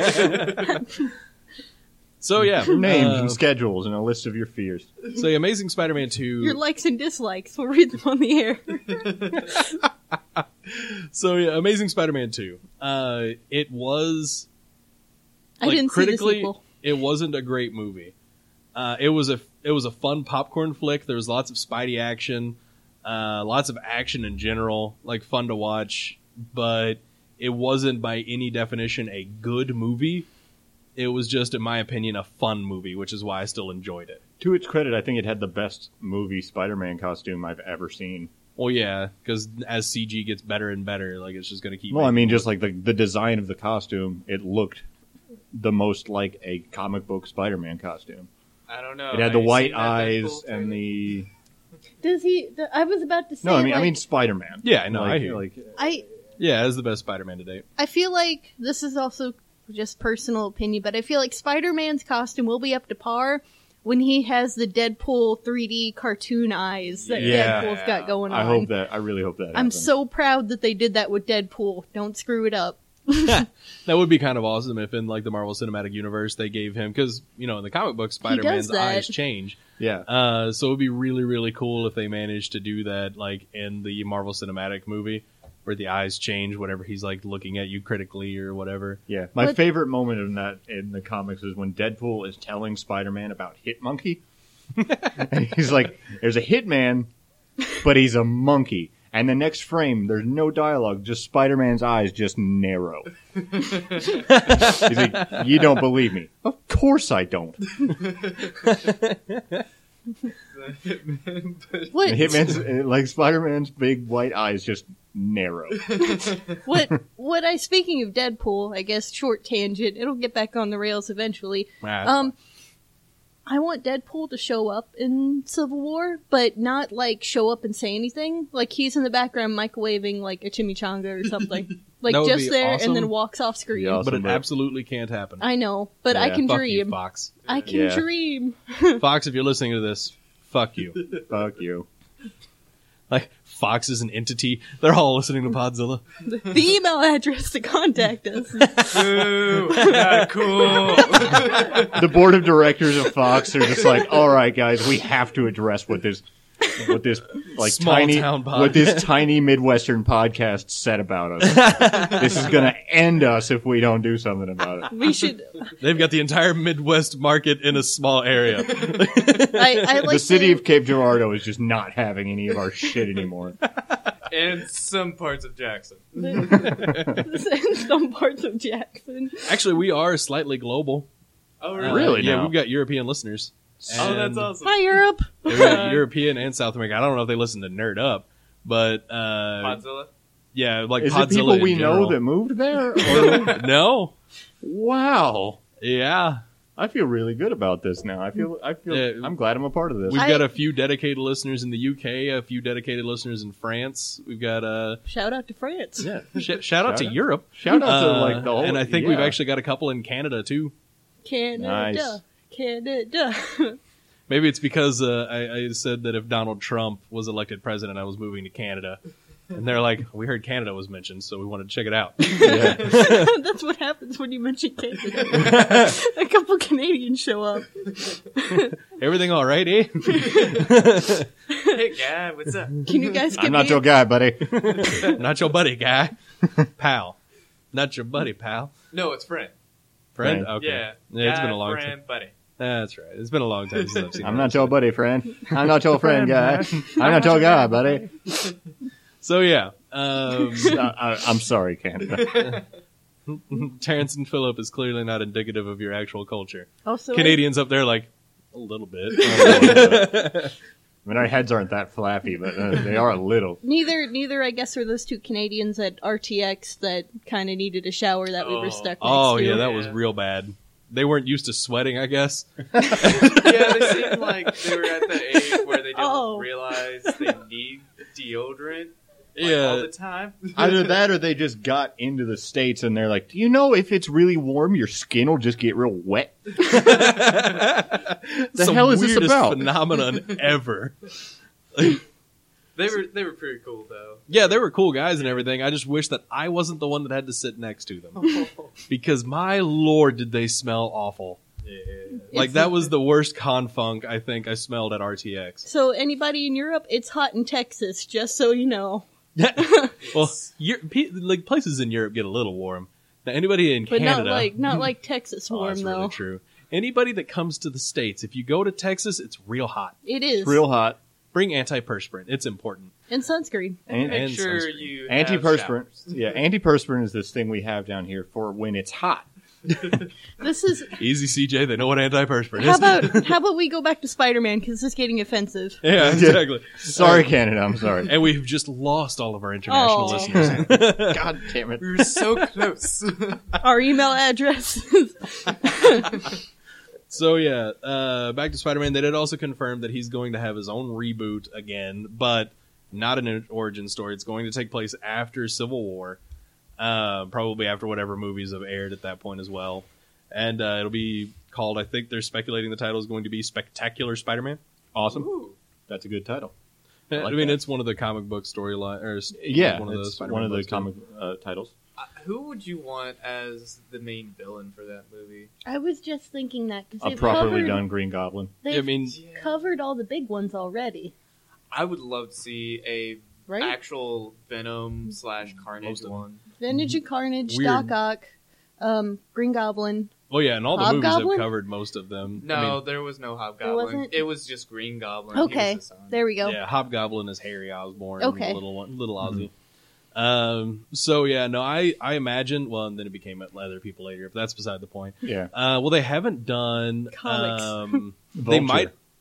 So yeah. Your names uh, and schedules and a list of your fears. So yeah, Amazing Spider-Man two. your likes and dislikes. We'll read them on the air. So yeah, Amazing Spider-Man two. Uh, it was I like, didn't see the critically, sequel. it wasn't a great movie. Uh, it was a it was a fun popcorn flick. There was lots of Spidey action, uh, lots of action in general, like fun to watch. But it wasn't by any definition a good movie. It was just, in my opinion, a fun movie, which is why I still enjoyed it. To its credit, I think it had the best movie Spider-Man costume I've ever seen. Well, yeah, because as C G gets better and better, like it's just going to keep. Well, I mean, making- just like the the design of the costume, it looked the most like a comic book Spider-Man costume. I don't know. It had Have the you white seen that eyes Deadpool and trailer? the Does he? The, I was about to say. no, I mean, I like, mean Spider-Man. Yeah, no, like, I hear you. like I yeah, it's the best Spider-Man to date. I feel like this is also just personal opinion, but I feel like Spider-Man's costume will be up to par when he has the Deadpool three D cartoon eyes that Yeah. Deadpool's got going on. I hope that I really hope that. I'm happens. so proud that they did that with Deadpool. Don't screw it up. That would be kind of awesome if in like the Marvel Cinematic Universe they gave him, because you know in the comic book Spider-Man's that. eyes change. yeah. Uh, so it would be really really cool if they managed to do that like in the Marvel Cinematic movie where the eyes change whenever he's like looking at you critically or whatever. Yeah, my But- favorite moment in that in the comics is when Deadpool is telling Spider-Man about Hitmonkey, and he's like, "There's a Hitman, but he's a monkey." And the next frame, there's no dialogue, just Spider-Man's eyes just narrow. He's like, "You don't believe me? Of course I don't." Hitman, but What? And Hitman's uh, like Spider-Man's big white eyes just narrow. what? What? I speaking of Deadpool, I guess short tangent. It'll get back on the rails eventually. Ah, Um, I want Deadpool to show up in Civil War, but not like show up and say anything. Like he's in the background microwaving like a chimichanga or something. Like That would just be there awesome. and then walks off screen. Yeah. but it Awesome, absolutely can't happen. I know, but I Yeah. can Fuck dream. you, Fox. I can Yeah. dream. Fox, if you're listening to this, fuck you. Fuck you. Like, Fox is an entity. They're all listening to Podzilla. The email address to contact us. Ooh, not cool. The board of directors of Fox are just like, all right, guys, we have to address what this, what this like Small tiny, town podcast. what this tiny Midwestern podcast said about us. This is gonna end us if we don't do something about it. We should. They've got the entire Midwest market in a small area. I, I like The city to, of Cape Girardeau is just not having any of our shit anymore. And some parts of Jackson. in some parts of Jackson. Actually, we are slightly global. Oh, Uh, really? Really Yeah, now? we've got European listeners. Oh, that's And awesome. Hi, Europe. They've got European and South America. I don't know if they listen to Nerd Up, but uh, Podzilla? yeah, like Is Podzilla it people in we know general. that moved there? Or... No, wow. yeah, I feel really good about this now. I feel, I feel, Yeah. I'm glad I'm a part of this. we've I- got a few dedicated listeners in the U K, a few dedicated listeners in France. We've got uh, Shout out to France. yeah. sh- shout out Shout to out. Europe, Shout out to Uh, like the whole. and I think we've yeah. actually got a couple in Canada too. Canada. Nice. Canada. Maybe it's because uh, I, I said that if Donald Trump was elected president, I was moving to Canada. And they're like, we heard Canada was mentioned, so we wanted to check it out. Yeah. That's what happens when you mention Canada. A couple Canadians show up. Everything all right, eh? Hey, guy, what's up? Can you guys give I'm not me your guy, buddy. Not your buddy, guy. Pal. Not your buddy, pal. No, it's friend. Friend? Friend. Okay. Yeah. Yeah, it's Guy, been a long friend, time. buddy. That's right. It's been a long time since I've seen I'm that. not your buddy, friend. I'm not your friend, guy. I'm not your guy, buddy. So, yeah. Um, I, I, I'm sorry, Canada. Terrence and Phillip is clearly not indicative of your actual culture. Also, Canadians up there like, a little bit. I mean, our heads aren't that flappy, but uh, they are a little. Neither, neither, I guess, are those two Canadians at R T X that kind of needed a shower that we Oh. were stuck next Oh, to. yeah, that was Yeah. real bad. They weren't used to sweating, I guess. Yeah, they seem like they were at the age where they don't Oh. realize they need deodorant like, Yeah. all the time. Either that or they just got into the States and they're like, do you know if it's really warm, your skin will just get real wet? the hell is this weirdest about? phenomenon ever. They were they were pretty cool though. Yeah, they were cool guys and everything. I just wish that I wasn't the one that had to sit next to them. Because my lord, did they smell awful. Yeah. Like, that was the worst confunk I think I smelled at R T X. So, anybody in Europe, it's hot in Texas, just so you know. Well, Eur- pe- like places in Europe get a little warm. Now, anybody in But Canada, not like not like Texas oh, warm, that's though. really true. Anybody that comes to the States, if you go to Texas, it's real hot. It is. Real hot. Bring antiperspirant. It's important. And sunscreen. And, Make and sure sunscreen. you have antiperspirant. showers. Yeah, antiperspirant is this thing we have down here for when it's hot. This is. Easy, C J. They know what antiperspirant How is. about how about we go back to Spider-Man because this is getting offensive. Yeah, exactly. Sorry, Canada. I'm sorry. And we've just lost all of our international Oh. listeners. God damn it. We were so close. Our email address. So yeah, uh, back to Spider-Man. They did also confirm that he's going to have his own reboot again, but not an origin story. It's going to take place after Civil War, uh, probably after whatever movies have aired at that point as well. And uh, it'll be called, I think they're speculating the title is going to be Spectacular Spider-Man. Awesome. Ooh. That's a good title. I, like mean, that. it's one of the comic book storyline, or s- Yeah, one of the it's Spider-Man one of the books, too. comic uh, titles. Uh, who would you want as the main villain for that movie? I was just thinking that because A they've properly covered, done Green Goblin. They've I mean, covered all the big ones already, I would love to see a right? actual Venom slash Carnage Most of them. one. Vintage and Carnage, Weird. Doc Ock, um, Green Goblin. Oh yeah, and all the movies have Hobgoblin? covered most of them. No, I mean, there was no Hobgoblin. wasn't? It was just Green Goblin. He Okay, was the son. there we go. yeah, Hobgoblin is Harry Osborn, Okay. the little one, little Ozzy. Um, so yeah, no, I I imagine. Well, and then it became other people later, but that's beside the point. Yeah. Uh, well, they haven't done. Comics. Um, they Vulture. might.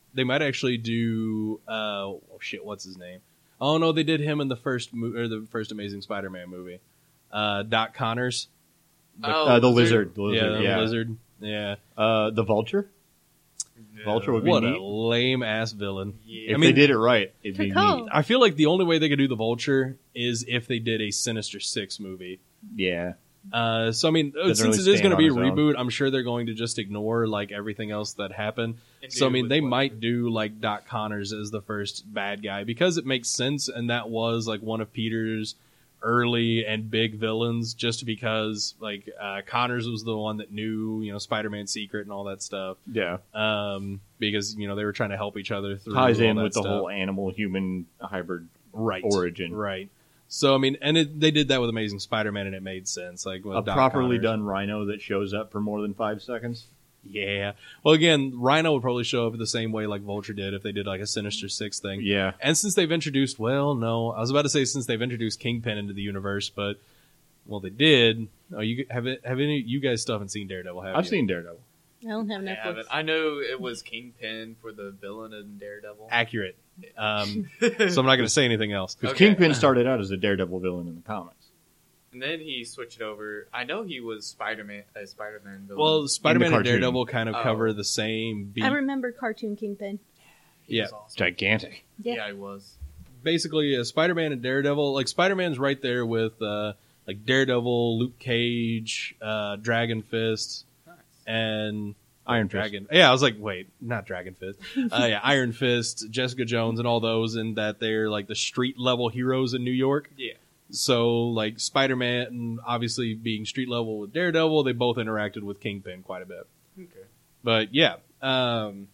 they might actually do. Uh, oh shit, what's his name? Oh no, they did him in the first mo- or the first Amazing Spider-Man movie. Uh, Doc Connors. The, Oh, uh, the lizard. lizard. The lizard. yeah, the Yeah. lizard. Yeah, Uh, the vulture. Vulture would be what neat. a lame ass villain. Yeah. If I mean- they did it right, it'd be Cacao. neat. I feel like the only way they could do the Vulture is if they did a Sinister Six movie. Yeah. Uh, so I mean, uh, Doesn't since really it is going to stand be a on its own. reboot, I'm sure they're going to just ignore like everything else that happened. And So I do mean, with they what- might do like Doc Connors as the first bad guy because it makes sense, and that was like one of Peter's early and big villains. Just because like uh, Connors was the one that knew you know Spider-Man's secret and all that stuff. Yeah. Um, because you know they were trying to help each other through Ties all in that with the stuff. whole animal-human hybrid right origin. right. So I mean, and it, they did that with Amazing Spider-Man, and it made sense. Like with A Doc properly Connors. done Rhino that shows up for more than five seconds. Yeah. Well, again, Rhino would probably show up the same way like Vulture did if they did like a Sinister Six thing. Yeah. And since they've introduced, well, no, I was about to say since they've introduced Kingpin into the universe, but well, they did. Oh, you have it? Have any you guys still haven't seen Daredevil? Have I've you? seen Daredevil. I don't have I Netflix. haven't. I know it was Kingpin for the villain in Daredevil. Accurate. Um, so I'm not going to say anything else. Because Okay. Kingpin started out as a Daredevil villain in the comics. And then he switched over. I know he was Spider-Man, a Spider-Man villain. Well, Spider-Man and cartoon. Daredevil kind of Oh. cover the same beat. I remember cartoon Kingpin. He yeah. was awesome. Gigantic. Yeah. Yeah, he was. Basically, uh, Spider-Man and Daredevil. Like Spider-Man's right there with uh, like Daredevil, Luke Cage, uh, Dragon Fist, Nice. and Iron Fist. Dragon. Yeah, I was like, wait, not Dragon Fist. Uh, yeah, Iron Fist, Jessica Jones, and all those, and that they're like the street level heroes in New York. Yeah. So, like Spider-Man, and obviously being street level with Daredevil, they both interacted with Kingpin quite a bit. Okay. But yeah, um,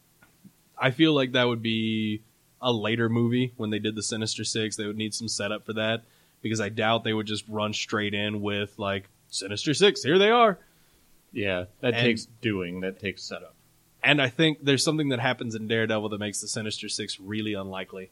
I feel like that would be a later movie when they did the Sinister Six. They would need some setup for that because I doubt they would just run straight in with like Sinister Six. Here they are. Yeah. That And- takes doing. That takes setup. And I think there's something that happens in Daredevil that makes the Sinister Six really unlikely.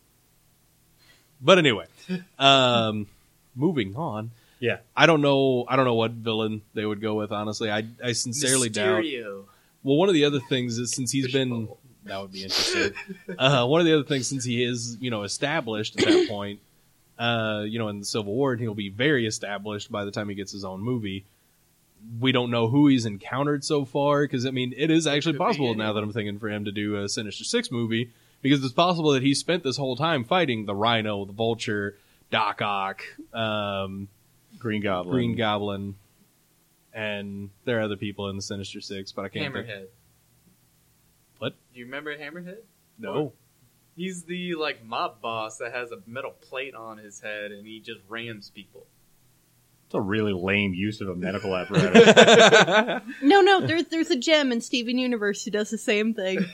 But anyway, um, moving on. Yeah. I don't know. I don't know what villain they would go with. Honestly, I I sincerely doubt. Mysterio. Well, one of the other things is since he's been Fishbowl. that would be interesting. Uh, one of the other things since he is you know established at that point, uh, you know in the Civil War, and he'll be very established by the time he gets his own movie. We don't know who he's encountered so far because I mean it is actually Could be possible now anyone. that I'm thinking for him to do a Sinister Six movie because it's possible that he spent this whole time fighting the Rhino, the Vulture, Doc Ock, um, Green Goblin. Green Goblin, and there are other people in the Sinister Six, but I can't think. Hammerhead. What? Do you remember Hammerhead? No. He's the like mob boss that has a metal plate on his head and he just rams people. It's a really lame use of a medical apparatus. No, no, there's there's a gem in Steven Universe who does the same thing.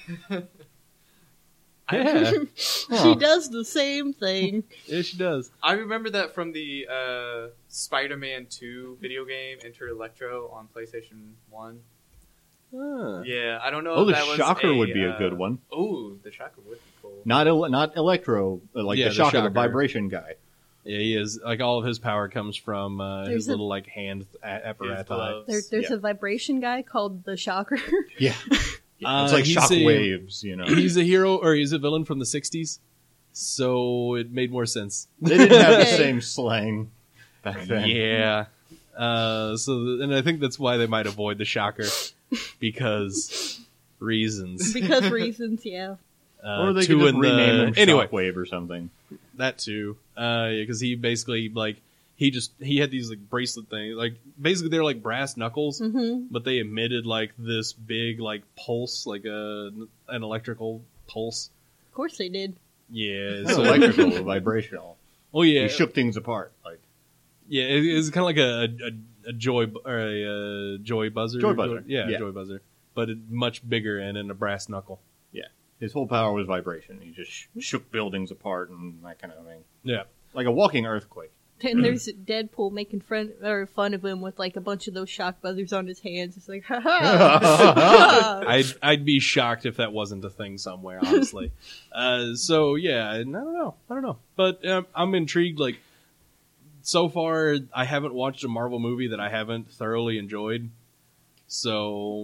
Yeah. She does the same thing. Yeah, she does. I remember that from the uh, Spider-Man two video game, Enter Electro on PlayStation one. Huh. Yeah, I don't know Oh, if the that was Shocker a, would be a uh, good one. Oh, the Shocker would be cool. Not el- not Electro, but like Yeah, the, the shocker, the Shocker. vibration guy. Yeah, he is. Like, all of his power comes from uh, There's his a- little, like, hand a- His apparatus. gloves. There, there's Yeah. a vibration guy called the Shocker. Yeah. Uh, it's like he's shock a- waves, you know. He's a hero, or he's a villain from the sixties, so it made more sense. They didn't have the Okay. same slang back then. Yeah. Uh, so, th- and I think that's why they might avoid the Shocker, because reasons. Because reasons, yeah. Uh, Or they two could just in rename the, him anyway, Shockwave or something. that too. Uh, yeah, because he basically, like, he just, he had these, like, bracelet things. Like, basically they're like brass knuckles, hmm but they emitted, like, this big, like, pulse, like a, an electrical pulse. Of course they did. Yeah. Not So, electrical, vibrational. oh, yeah. He shook things apart. Like Yeah, it, it was kind of like a, a, a joy, bu- or a, uh joy buzzer. Joy buzzer. Yeah, Yeah. joy buzzer. But it, much bigger and in a brass knuckle. his whole power was vibration. He just sh- shook buildings apart and that kind of thing. Yeah. Like a walking earthquake. And there's Deadpool making fun or fun of him with like a bunch of those shock buzzers on his hands. It's like, ha ha. I'd I'd be shocked if that wasn't a thing somewhere, honestly. uh, so yeah, and I don't know, I don't know, but um, I'm intrigued. Like, so far, I haven't watched a Marvel movie that I haven't thoroughly enjoyed. So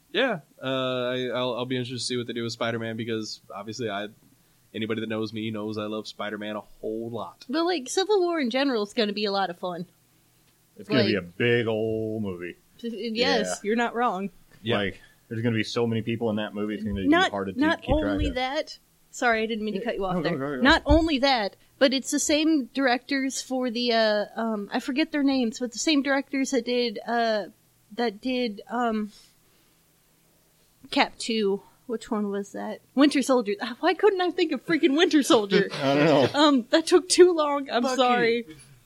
Yeah, uh, I, I'll, I'll be interested to see what they do with Spider-Man because obviously, I anybody that knows me knows I love Spider-Man a whole lot. But like Civil War in general is going to be a lot of fun. It's going Like- to be a big old movie. Yes, Yeah. you're not wrong. Yeah. Like, there's going to be so many people in that movie. It's going to be Not hard to not keep track only of. that. Sorry, I didn't mean to cut you off No, go, there. go, go. Not only that, but it's the same directors for the uh, um, I forget their names, but the same directors that did uh, that did um, Cap two. Which one was that? Winter Soldier. Ah, Why couldn't I think of freaking Winter Soldier? I don't know. um, that took too long. I'm Bucky. sorry.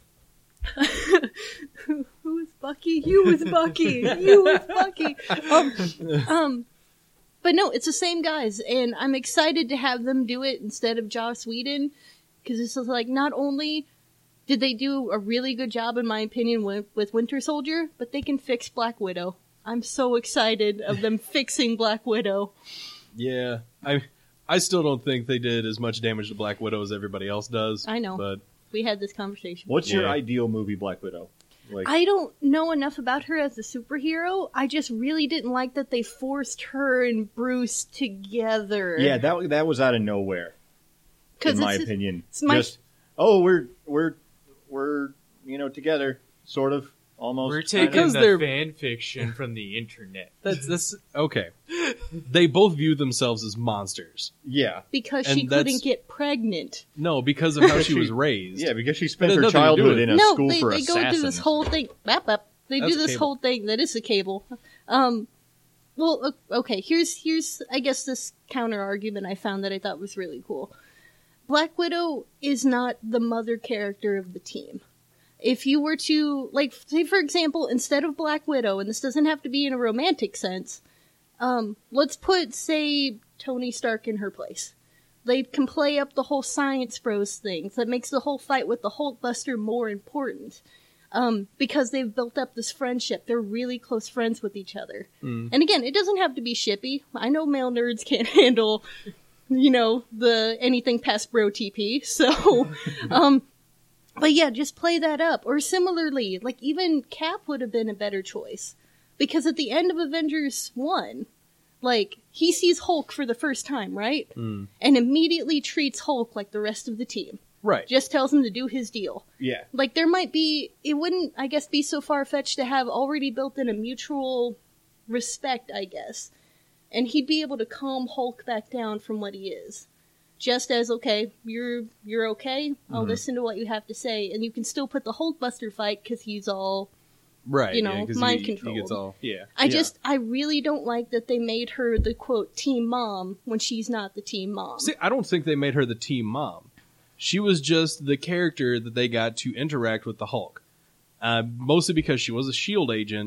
Who was Bucky? You was Bucky. You was Bucky. Um, um, but no, it's the same guys, and I'm excited to have them do it instead of Joss Whedon, because this is like not only did they do a really good job, in my opinion, with, with Winter Soldier, but they can fix Black Widow. I'm so excited of them fixing Black Widow. Yeah, I I still don't think they did as much damage to Black Widow as everybody else does. I know. but We had this conversation. What's your Yeah. ideal movie, Black Widow? Like, I don't know enough about her as a superhero. I just really didn't like that they forced her and Bruce together. yeah, that that was out of nowhere, 'Cause in my it's- opinion. it's my- Just, oh, we're we're we're you know together, sort of, almost. We're kinda. taking Because the they're- fan fiction from the internet. that's that's okay. They both view themselves as monsters. Yeah, because And she that's- couldn't get pregnant. No, because of how she was raised. yeah, because she It spent had her nothing to do childhood with- in a No, school they, for they go assassins. through this whole thing. Bap, bap. They That's do this cable. whole thing. That is a cable. Um, well, o- okay. Here's here's I guess this counter argument I found that I thought was really cool. Black Widow is not the mother character of the team. If you were to like, say for example, instead of Black Widow, and this doesn't have to be in a romantic sense, um, let's put say Tony Stark in her place. They can play up the whole science bros thing that makes the whole fight with the Hulkbuster more important. Um, because they've built up this friendship. They're really close friends with each other. Mm. And again, it doesn't have to be shippy. I know male nerds can't handle, you know, the anything past bro T P. So, um, but yeah, just play that up. Or similarly, like even Cap would have been a better choice. Because at the end of Avengers one, like, he sees Hulk for the first time, right? Mm. And immediately treats Hulk like the rest of the team. Right. Just tells him to do his deal. Yeah, Like, there might be, it wouldn't, I guess, be so far-fetched to have already built in a mutual respect, I guess. And he'd be able to calm Hulk back down from what he is. Just as, okay, you're you're okay, I'll Mhm. listen to what you have to say. And you can still put the Hulkbuster fight, because he's all, Right. you yeah, know, 'cause mind he, controlled. He gets all. Yeah. I Yeah. just, I really don't like that they made her the, quote, team mom, when she's not the team mom. See, I don't think they made her the team mom. She was just the character that they got to interact with the Hulk. Uh, mostly because she was a SHIELD agent,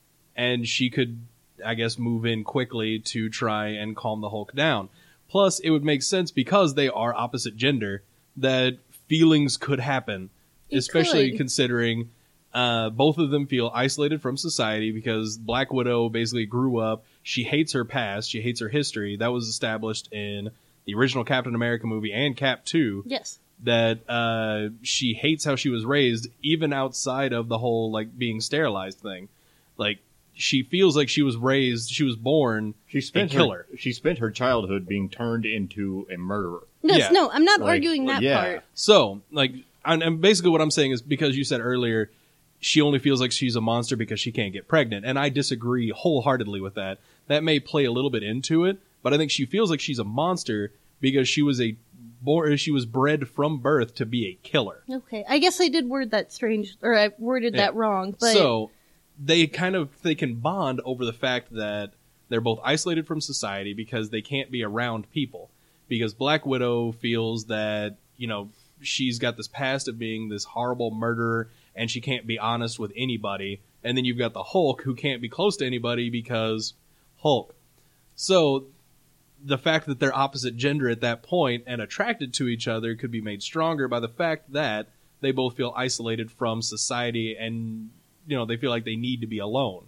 and she could, I guess, move in quickly to try and calm the Hulk down. Plus, it would make sense because they are opposite gender that feelings could happen, It especially could. considering uh, both of them feel isolated from society because Black Widow basically grew up. She hates her past. She hates her history. That was established in the original Captain America movie and Cap two, Yes. that uh, she hates how she was raised, even outside of the whole like being sterilized thing. Like she feels like she was raised, she was born. she spent a killer. her she spent her childhood being turned into a murderer. No, Yeah. no, I'm not Like, arguing that yeah. part. So like, and, and basically what I'm saying is because you said earlier, she only feels like she's a monster because she can't get pregnant, and I disagree wholeheartedly with that. That may play a little bit into it, but I think she feels like she's a monster because she was a born, she was bred from birth to be a killer. Okay, I guess I did word that strange, or I worded Yeah. that wrong. But So they kind of they can bond over the fact that they're both isolated from society because they can't be around people. Because Black Widow feels that, you know, she's got this past of being this horrible murderer and she can't be honest with anybody. And then you've got the Hulk who can't be close to anybody because Hulk. So the fact that they're opposite gender at that point and attracted to each other could be made stronger by the fact that they both feel isolated from society and, you know, they feel like they need to be alone.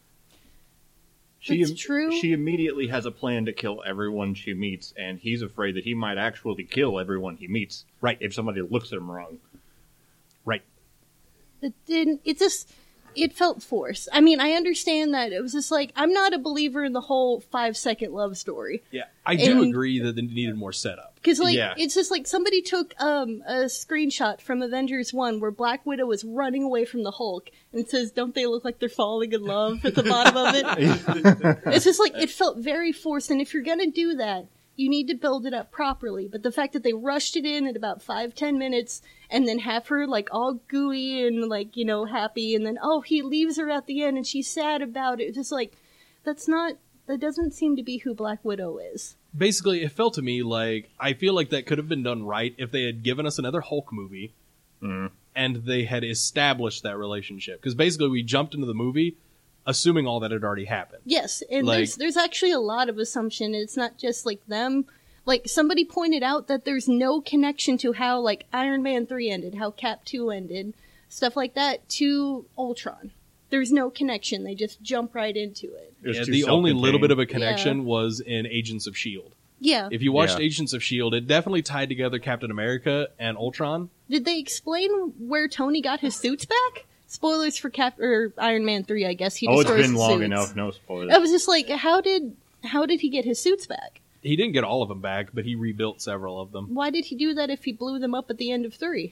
She It's im- true. She immediately has a plan to kill everyone she meets, and he's afraid that he might actually kill everyone he meets. Right. If somebody looks at him wrong. Right. it didn't. It just. it felt forced. I mean, I understand that it was just like, I'm not a believer in the whole five second love story. Yeah, I do And- agree that they needed more setup. Because, like, Yeah. it's just like somebody took um, a screenshot from Avengers one where Black Widow is running away from the Hulk and it says, don't they look like they're falling in love at the bottom of it? It's just like, it felt very forced. And if you're going to do that, you need to build it up properly. But the fact that they rushed it in at about five, ten minutes and then have her, like, all gooey and, like, you know, happy. And then, oh, he leaves her at the end and she's sad about it. It's just like, that's not, that doesn't seem to be who Black Widow is. Basically, it felt to me like I feel like that could have been done right if they had given us another Hulk movie Mhm. and they had established that relationship. Because basically, we jumped into the movie assuming all that had already happened. Yes, and Like- there's there's actually a lot of assumption. It's not just like them. Like somebody pointed out that there's no connection to how like Iron Man three ended, how Cap two ended, stuff like that to Ultron. There's no connection. They just jump right into it. It was Yeah, too the only little self-contained. bit of a connection was in Agents of S H I E L D. Yeah. If you watched Yeah. Agents of S H I E L D, it definitely tied together Captain America and Ultron. Did they explain where Tony got his suits back? Spoilers for Cap or Iron Man three, I guess. He Oh, it's destroys been the long suits. enough. No spoilers. I was just like, how did how did he get his suits back? He didn't get all of them back, but he rebuilt several of them. Why did he do that if he blew them up at the end of three?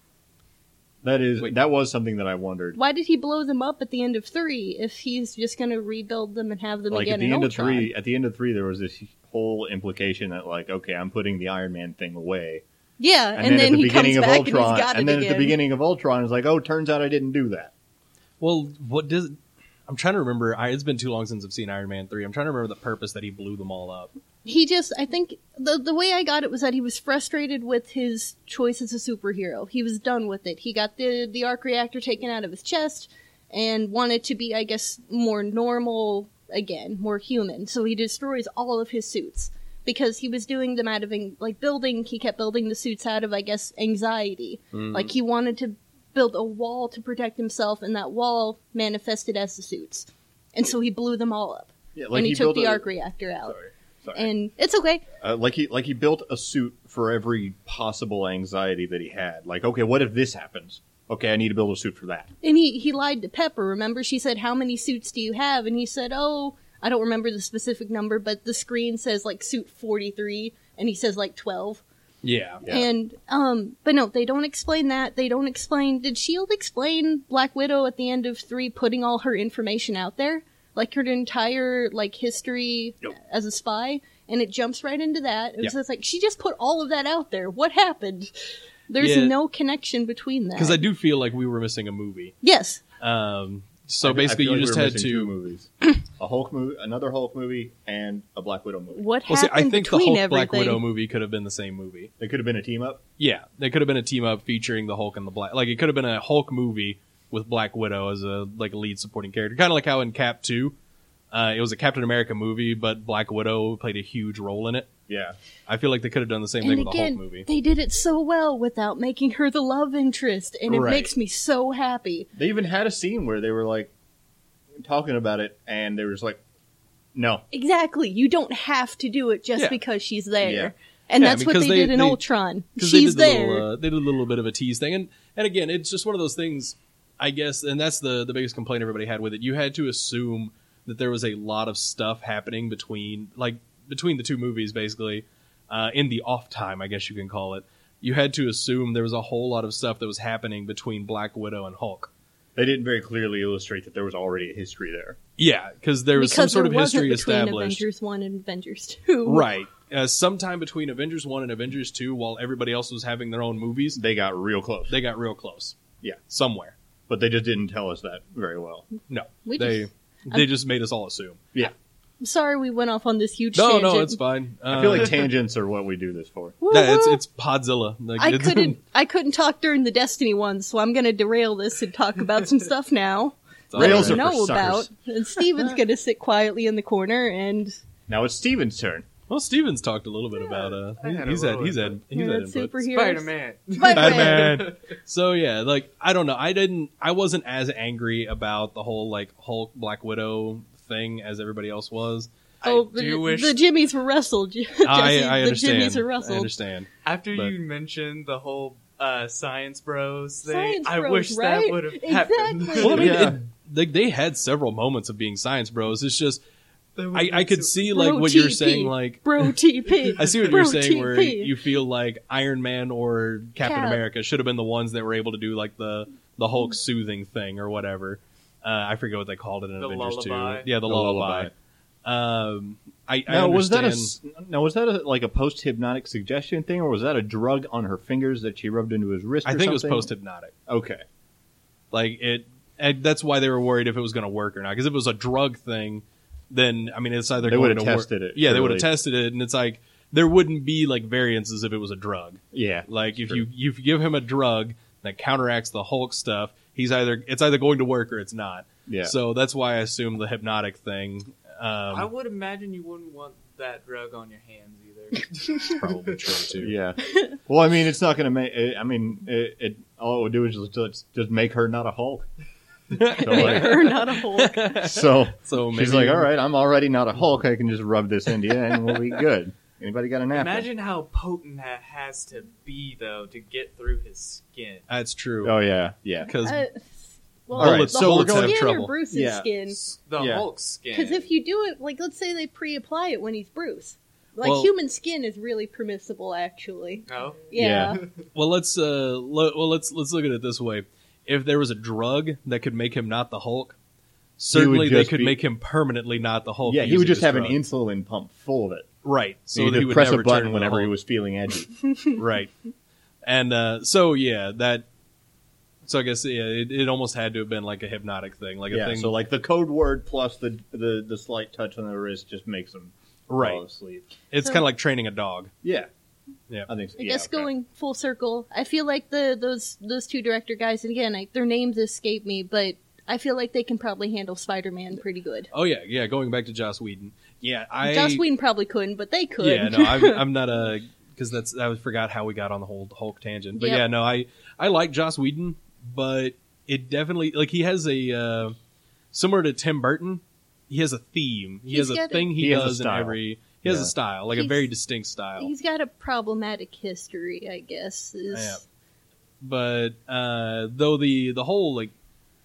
That is Wait. that was something that I wondered. Why did he blow them up at the end of three if he's just going to rebuild them and have them Like again at the in end Ultron? of three, at the end of three, there was this whole implication that like, okay, I'm putting the Iron Man thing away, Yeah, and, and, then, then, at the he beginning comes of back Ultron, and he's got and it then again. at the beginning of Ultron, it's like, oh, turns out I didn't do that. Well, what does... I'm trying to remember. I, it's been too long since I've seen Iron Man three. I'm trying to remember the purpose that he blew them all up. He just, I think, the the way I got it was that he was frustrated with his choice as a superhero. He was done with it. He got the, the arc reactor taken out of his chest and wanted to be, I guess, more normal again, more human. So he destroys all of his suits because he was doing them out of, like, building, he kept building the suits out of, I guess, anxiety. Mm. Like, he wanted to build a wall to protect himself, and that wall manifested as the suits. And so he blew them all up. Yeah, and he, took built the a- arc reactor out. Sorry, sorry. And it's okay. Uh, like he like he built a suit for every possible anxiety that he had. Like, okay, what if this happens? Okay, I need to build a suit for that. And he, he lied to Pepper, remember? She said, how many suits do you have? And he said, oh, I don't remember the specific number, but the screen says, like, suit forty-three, and he says, like, twelve. Yeah. Yeah. And, um, but no, they don't explain that. They don't explain, did S H I E L D explain Black Widow at the end of three putting all her information out there? Like, her entire, like, history Nope. as a spy? And it jumps right into that. It was Yeah. just like, she just put all of that out there. What happened? There's Yeah. no connection between that. Because I do feel like we were missing a movie. Yes. Um, so I- I basically, feel you like just we were had missing two to... movies: a Hulk movie, another Hulk movie, and a Black Widow movie. What Well, see, happened I think the between Hulk Black everything? Widow movie could have been the same movie. They could have been a team up. Yeah, they could have been a team up featuring the Hulk and the Black. Like it could have been a Hulk movie with Black Widow as a like a lead supporting character, kind of like how in Cap two, uh, it was a Captain America movie, but Black Widow played a huge role in it. Yeah, I feel like they could have done the same And thing with again, the Hulk movie. they did it so well without making her the love interest, and it Right. makes me so happy. they even had a scene where they were like talking about it, and they were just like, "No, Exactly. You don't have to do it just Yeah. because she's there. Yeah. And Yeah, that's what because they, they- did in they- Ultron. Because they She's did the there. little, uh, they did a little bit of a tease thing, and and again, it's just one of those things. I guess, and that's the the biggest complaint everybody had with it. You had to assume that there was a lot of stuff happening between, like between the two movies, basically, uh, in the off time, I guess you can call it. You had to assume there was a whole lot of stuff that was happening between Black Widow and Hulk. they didn't very clearly illustrate that there was already a history there." Yeah, because there was because some sort there of history wasn't between established. Avengers one and Avengers two. Right. Uh, sometime between Avengers one and Avengers two, while everybody else was having their own movies, They got real close, they got real close. Yeah. Somewhere. but they just didn't tell us that very well. No. We they just- they just made us all assume. Yeah, I'm sorry we went off on this huge No, tangent. no, it's fine. Uh, I feel like tangents are what we do this for. yeah, it's it's Podzilla. Like, I it's- couldn't I couldn't talk during the Destiny one, so I'm gonna derail this and talk about some stuff now. it's all that Rails I are right. for know suckers. about. And Steven's gonna sit quietly in the corner and Now it's Steven's turn. Well, Steven's talked a little bit about uh I had a he's had little he's had input. he's Yeah, had it's input. superheroes. Spider-Man. Spider-Man. Spider-Man. So yeah, like I don't know. I didn't I wasn't as angry about the whole like Hulk Black Widow thing as everybody else was. Oh, I do the, wish the Jimmies were wrestled. Jesse, I, I the understand. Jimmies are I wrestled. understand. after but- you mentioned the whole uh, science bros thing, Science I bros, wish right? that would have happened. Exactly. Well, I mean, Yeah. it, they, they had several moments of being science bros. It's just I, I could see Bro like what T P. you're saying, like Bro T P. I see what Bro you're saying, T P. where you feel like Iron Man or Captain Cap. America should have been the ones that were able to do like the the Hulk Mm. soothing thing or whatever. Uh, I forget what they called it in The Avengers lullaby. two. Yeah, the, The lullaby. lullaby. Um, I, I Now was that a understand. s- now was that a, like a post hypnotic suggestion thing, or was that a drug on her fingers that she rubbed into his wrist? I or think it was something? post hypnotic. Okay, Like it, and that's why they were worried if it was going to work or not. Because if it was a drug thing, then I mean, it's either They going would've to work- tested it, Yeah, they would surely. have tested it, and it's like there wouldn't be like variances if it was a drug. yeah, Like if True. you you give him a drug that counteracts the Hulk stuff, he's either it's either going to work or it's not. yeah. So that's why I assume the hypnotic thing. Um, I would imagine you wouldn't want that drug on your hands either. probably true too. Yeah. Well, I mean, it's not going to make. I mean, it, it all it would do is just, just just make her not a Hulk. So, like, Or not a Hulk. so So maybe she's like, all right, I'm already not a Hulk. I can just rub this into you, and we'll be good. Anybody got a napkin? Imagine how potent that has to be, though, to get through his skin. that's true. Oh yeah, yeah. Because Uh, well, All right, the so Hulk's we're going- skin trouble. or Bruce's Yeah. skin? The Yeah. Hulk's skin. Because if you do it, like, let's say they pre-apply it when he's Bruce. Like, Well- human skin is really permissible, actually. No? Yeah. well, let's uh, lo- well let's let's look at it this way: if there was a drug that could make him not the Hulk, certainly they just could be- make him permanently not the Hulk. Yeah, he using would just this have drug. an insulin pump full of it. right, so So that he he'd would press never a button turn into whenever the he Hulk. was feeling edgy. right, and uh, so yeah, that. So I guess yeah, it, it almost had to have been like a hypnotic thing, like a yeah, thing. so like the code word plus the, the the slight touch on the wrist just makes him right, fall asleep. it's So- kind of like training a dog. Yeah, Yeah. I think so. I yeah, guess okay. going full circle, I feel like the those those two director guys, and again, I, their names escape me, but I feel like they can probably handle Spider-Man pretty good. Oh yeah, yeah. Going back to Joss Whedon, yeah, I Joss Whedon probably couldn't, but they could. Yeah, no, I'm, I'm not a because that's I forgot how we got on the whole Hulk tangent. But Yep. yeah, no, I I like Joss Whedon, but it definitely like he has a uh, similar to Tim Burton. He has a theme. He He's has a got a- thing he, He has a does in style. every. He has Yeah. a style, like a He's- very distinct style. He's got a problematic history, I guess. Is Yeah. But uh, though the the whole like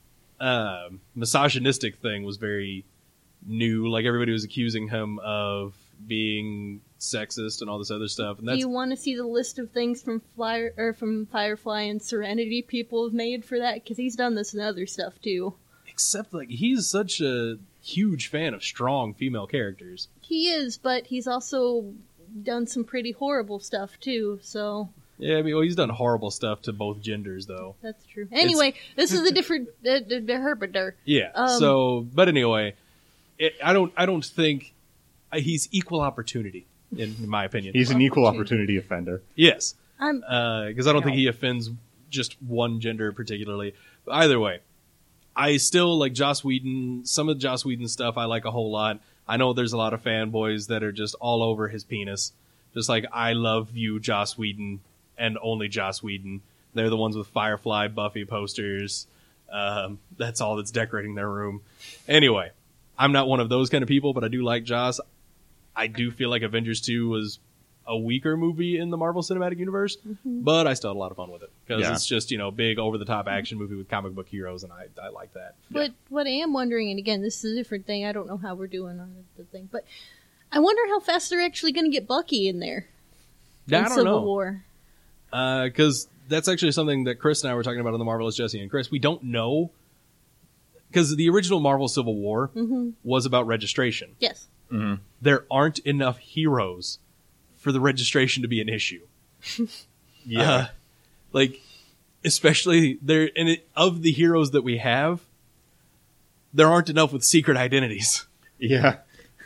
uh, misogynistic thing was very new, like everybody was accusing him of being sexist and all this other stuff, and Do that's you want to see the list of things from Flyer or from Firefly and Serenity people have made for that? Because he's done this in other stuff too. except like he's such a huge fan of strong female characters. He is, but he's also done some pretty horrible stuff too. So Yeah, I mean, well, he's done horrible stuff to both genders, though. that's true. Anyway, this is a different uh, uh, herbitor. Yeah. Um, so, but anyway, it, I don't, I don't think uh, he's equal opportunity, in, in my opinion. He's an equal Opportunity. opportunity offender. yes, I'm because I don't think he offends just one gender particularly. But either way, I still like Joss Whedon. Some of Joss Whedon stuff I like a whole lot. I know there's a lot of fanboys that are just all over his penis. Just like, I love you, Joss Whedon, and only Joss Whedon. They're the ones with Firefly, Buffy posters. Um, that's all that's decorating their room. Anyway, I'm not one of those kind of people, but I do like Joss. I do feel like Avengers two was a weaker movie in the Marvel Cinematic Universe, but I still had a lot of fun with it. Because Yeah. it's just, you know, big, over-the-top action movie with comic book heroes, and I, I like that. But what I am wondering, and again, this is a different thing. I don't know how we're doing on the thing, but I wonder how fast they're actually going to get Bucky in there Yeah, in I don't Civil know. War. Because that's actually something that Chris and I were talking about on the Marvelous Jesse and Chris. We don't know. Because the original Marvel Civil War hmm was about registration. Yes. Mm-hmm. There aren't enough heroes for the registration to be an issue. Yeah. Uh, like, especially there, and it, of the heroes that we have, there aren't enough with secret identities. yeah.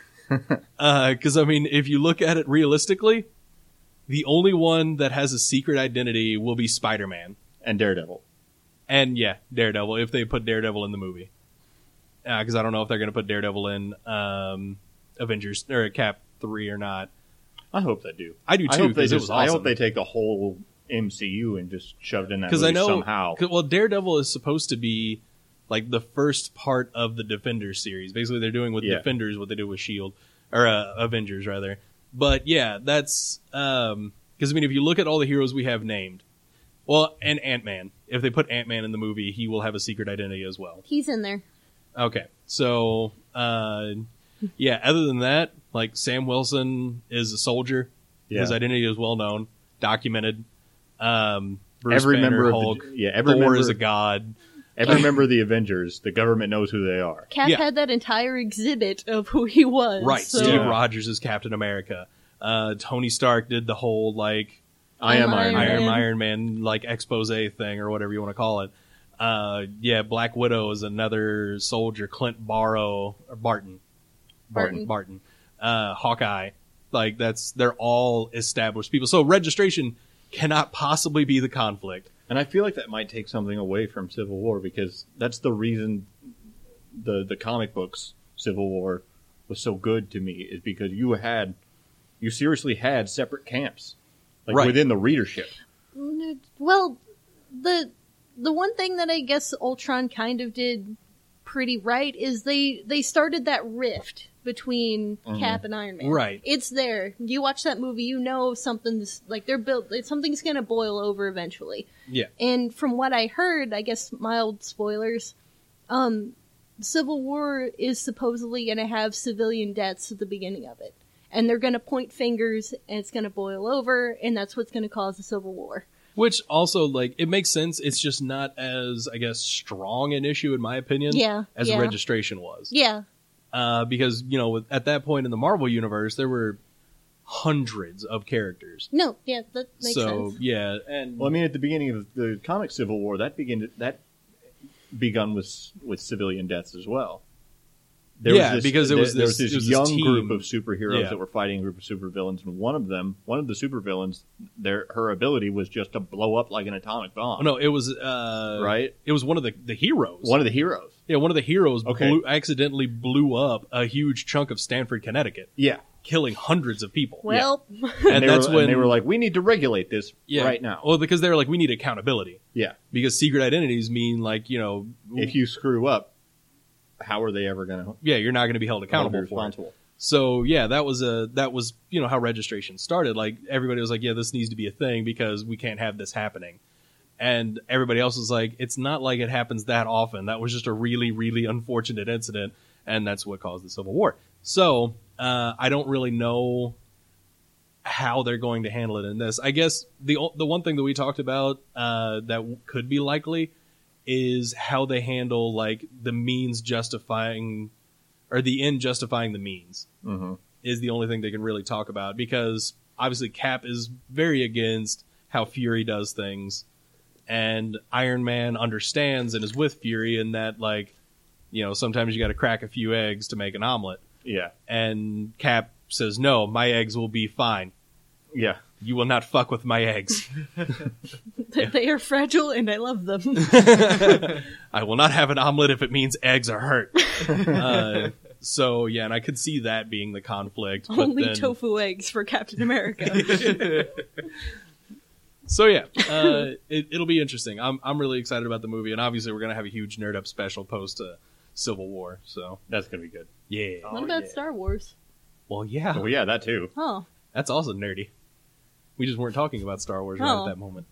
Because, I mean, if you look at it realistically, the only one that has a secret identity will be Spider-Man. And Daredevil. And, yeah, Daredevil, if they put Daredevil in the movie. Because I don't know if they're going to put Daredevil in um, Avengers, or Cap three or not. I hope they do. I do, I too, hope they because it just. was I awesome. hope they take a whole M C U and just shove it in that Because movie I know, somehow. 'cause- well, Daredevil is supposed to be like the first part of the Defenders series. Basically, they're doing with Yeah. Defenders what they did with Shield, or uh, Avengers rather. But yeah, that's um because I mean, if you look at all the heroes we have named, well, and Ant-Man, if they put Ant-Man in the movie, he will have a secret identity as well. He's in there. Okay, so uh, yeah. Other than that, like Sam Wilson is a soldier. Yeah. His identity is well known, documented. Um, Bruce every Banner, member Hulk, of the, yeah, every Thor member, is a god. every member of the Avengers, the government knows who they are. Cap Yeah. had that entire exhibit of who he was. Right, so- Steve Yeah. Rogers is Captain America. Uh, Tony Stark did the whole like I am I'm Iron Man. Iron Man. Iron Man like expose thing or whatever you want to call it. Uh, yeah, Black Widow is another soldier. Clint Barrow or Barton, Barton. Barton, uh, Hawkeye. Like that's they're all established people. So registration cannot possibly be the conflict. And I feel like that might take something away from Civil War because that's the reason the the comic books Civil War was so good to me is because you had you seriously had separate camps like Right. within the readership. Well, the the one thing that I guess Ultron kind of did pretty right is they they started that rift between Mhm. Cap and Iron Man. Right. It's there. You watch that movie, you know something's like they're built. Something's gonna boil over eventually. Yeah. And from what I heard, I guess mild spoilers, um, Civil War is supposedly gonna have civilian deaths at the beginning of it, and they're gonna point fingers, and it's gonna boil over, and that's what's gonna cause the Civil War. Which also like it makes sense. It's just not as I guess strong an issue in my opinion. Yeah, As yeah. registration was. Yeah. Uh, because you know with, at that point in the Marvel universe there were hundreds of characters. No, yeah, that makes so sense. yeah, and Well, I mean, at the beginning of the comic Civil War, that began that begun with with civilian deaths as well. Yeah, because it there, was there this- was this it was this young team. group of superheroes Yeah. that were fighting a group of supervillains, and one of them, one of the supervillains, their her ability was just to blow up like an atomic bomb. oh, no, it was uh, Right? It was one of the the heroes. One of the heroes. yeah, one of the heroes Okay. blew, accidentally blew up a huge chunk of Stanford, Connecticut, Yeah, killing hundreds of people. Well, and, and, they that's were, when and they were like, "We need to regulate this yeah, right now." Well, because they were like, we need accountability. Yeah, Because secret identities mean like you know, if you screw up, how are they ever going to yeah, you're not going to be held be accountable for it. responsible? So yeah, that was a that was you know how registration started. Like everybody was like, yeah, this needs to be a thing because we can't have this happening. And everybody else was like, it's not like it happens that often. That was just a really really unfortunate incident, and that's what caused the Civil War. So uh, I don't really know how they're going to handle it in this. I guess the o- the one thing that we talked about uh, that w- could be likely is how they handle like the means justifying or the end justifying the means Mm-hmm. is the only thing they can really talk about because obviously Cap is very against how Fury does things and Iron Man understands and is with Fury in that like you know sometimes you got to crack a few eggs to make an omelet Yeah, and Cap says no, my eggs will be fine, yeah. you will not fuck with my eggs. they are fragile and I love them. I will not have an omelet if it means eggs are hurt. uh, so yeah, and I could see that being the conflict. But Only then, tofu eggs for Captain America. So yeah, uh, it, it'll be interesting. I'm I'm really excited about the movie, and obviously we're gonna have a huge nerd up special post uh, Civil War. So That's going to be good. yeah, What about yeah. Star Wars? well yeah, Oh yeah, that too. Oh, that's also nerdy. We just weren't talking about Star Wars right Oh. at that moment.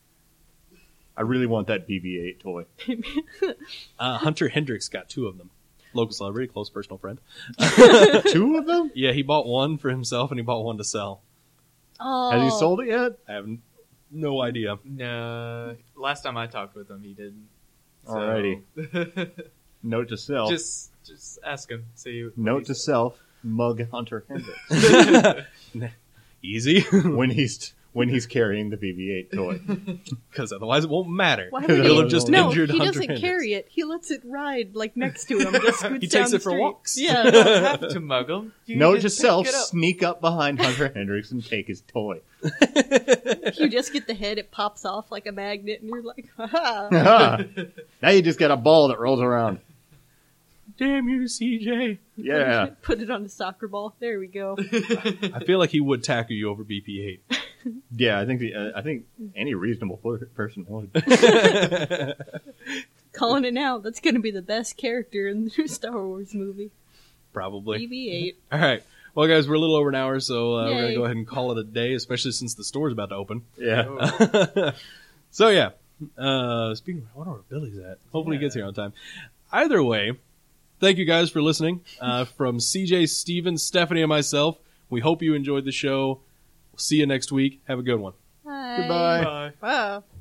I really want that B B eight toy. Uh, Hunter Hendricks got two of them. Local celebrity, close personal friend. Two of them? Yeah, he bought one for himself and he bought one to sell. oh. Has he sold it yet? I have n- no idea. No, last time I talked with him, he didn't. So- Alrighty. Note to self. just, just ask him. See. what Note he to says. self. Mug Hunter Hendricks Easy, when he's when he's carrying the B B eight toy. because otherwise it won't matter. Why would He'll he? have just no, injured he Hunter doesn't Hendricks. carry it. He lets it ride like next to him. Just scoots He down takes the it for street. walks. You Yeah. don't have to mug him. You Note to just self: pick it up. sneak up behind Hunter Hendricks and take his toy. You just get the head, it pops off like a magnet, and you're like, ha. Now you just got a ball that rolls around. Damn you, C J. Yeah. Put it on the soccer ball. There we go. I feel like he would tackle you over B P eight. Yeah, I think the, uh, I think any reasonable per- person would. Calling it now. That's going to be the best character in the new Star Wars movie. Probably. B B eight. All right. Well, guys, we're a little over an hour, so uh, we're going to Yay. go ahead and call it a day, especially since the store's about to open. Yeah. Oh. So, yeah. Uh, speaking of, I wonder where Billy's at. Hopefully he gets here on time. Either way, thank you guys for listening. Uh, from C J, Steven, Stephanie, and myself, we hope you enjoyed the show. We'll see you next week. Have a good one. Bye. Goodbye. Bye. Wow.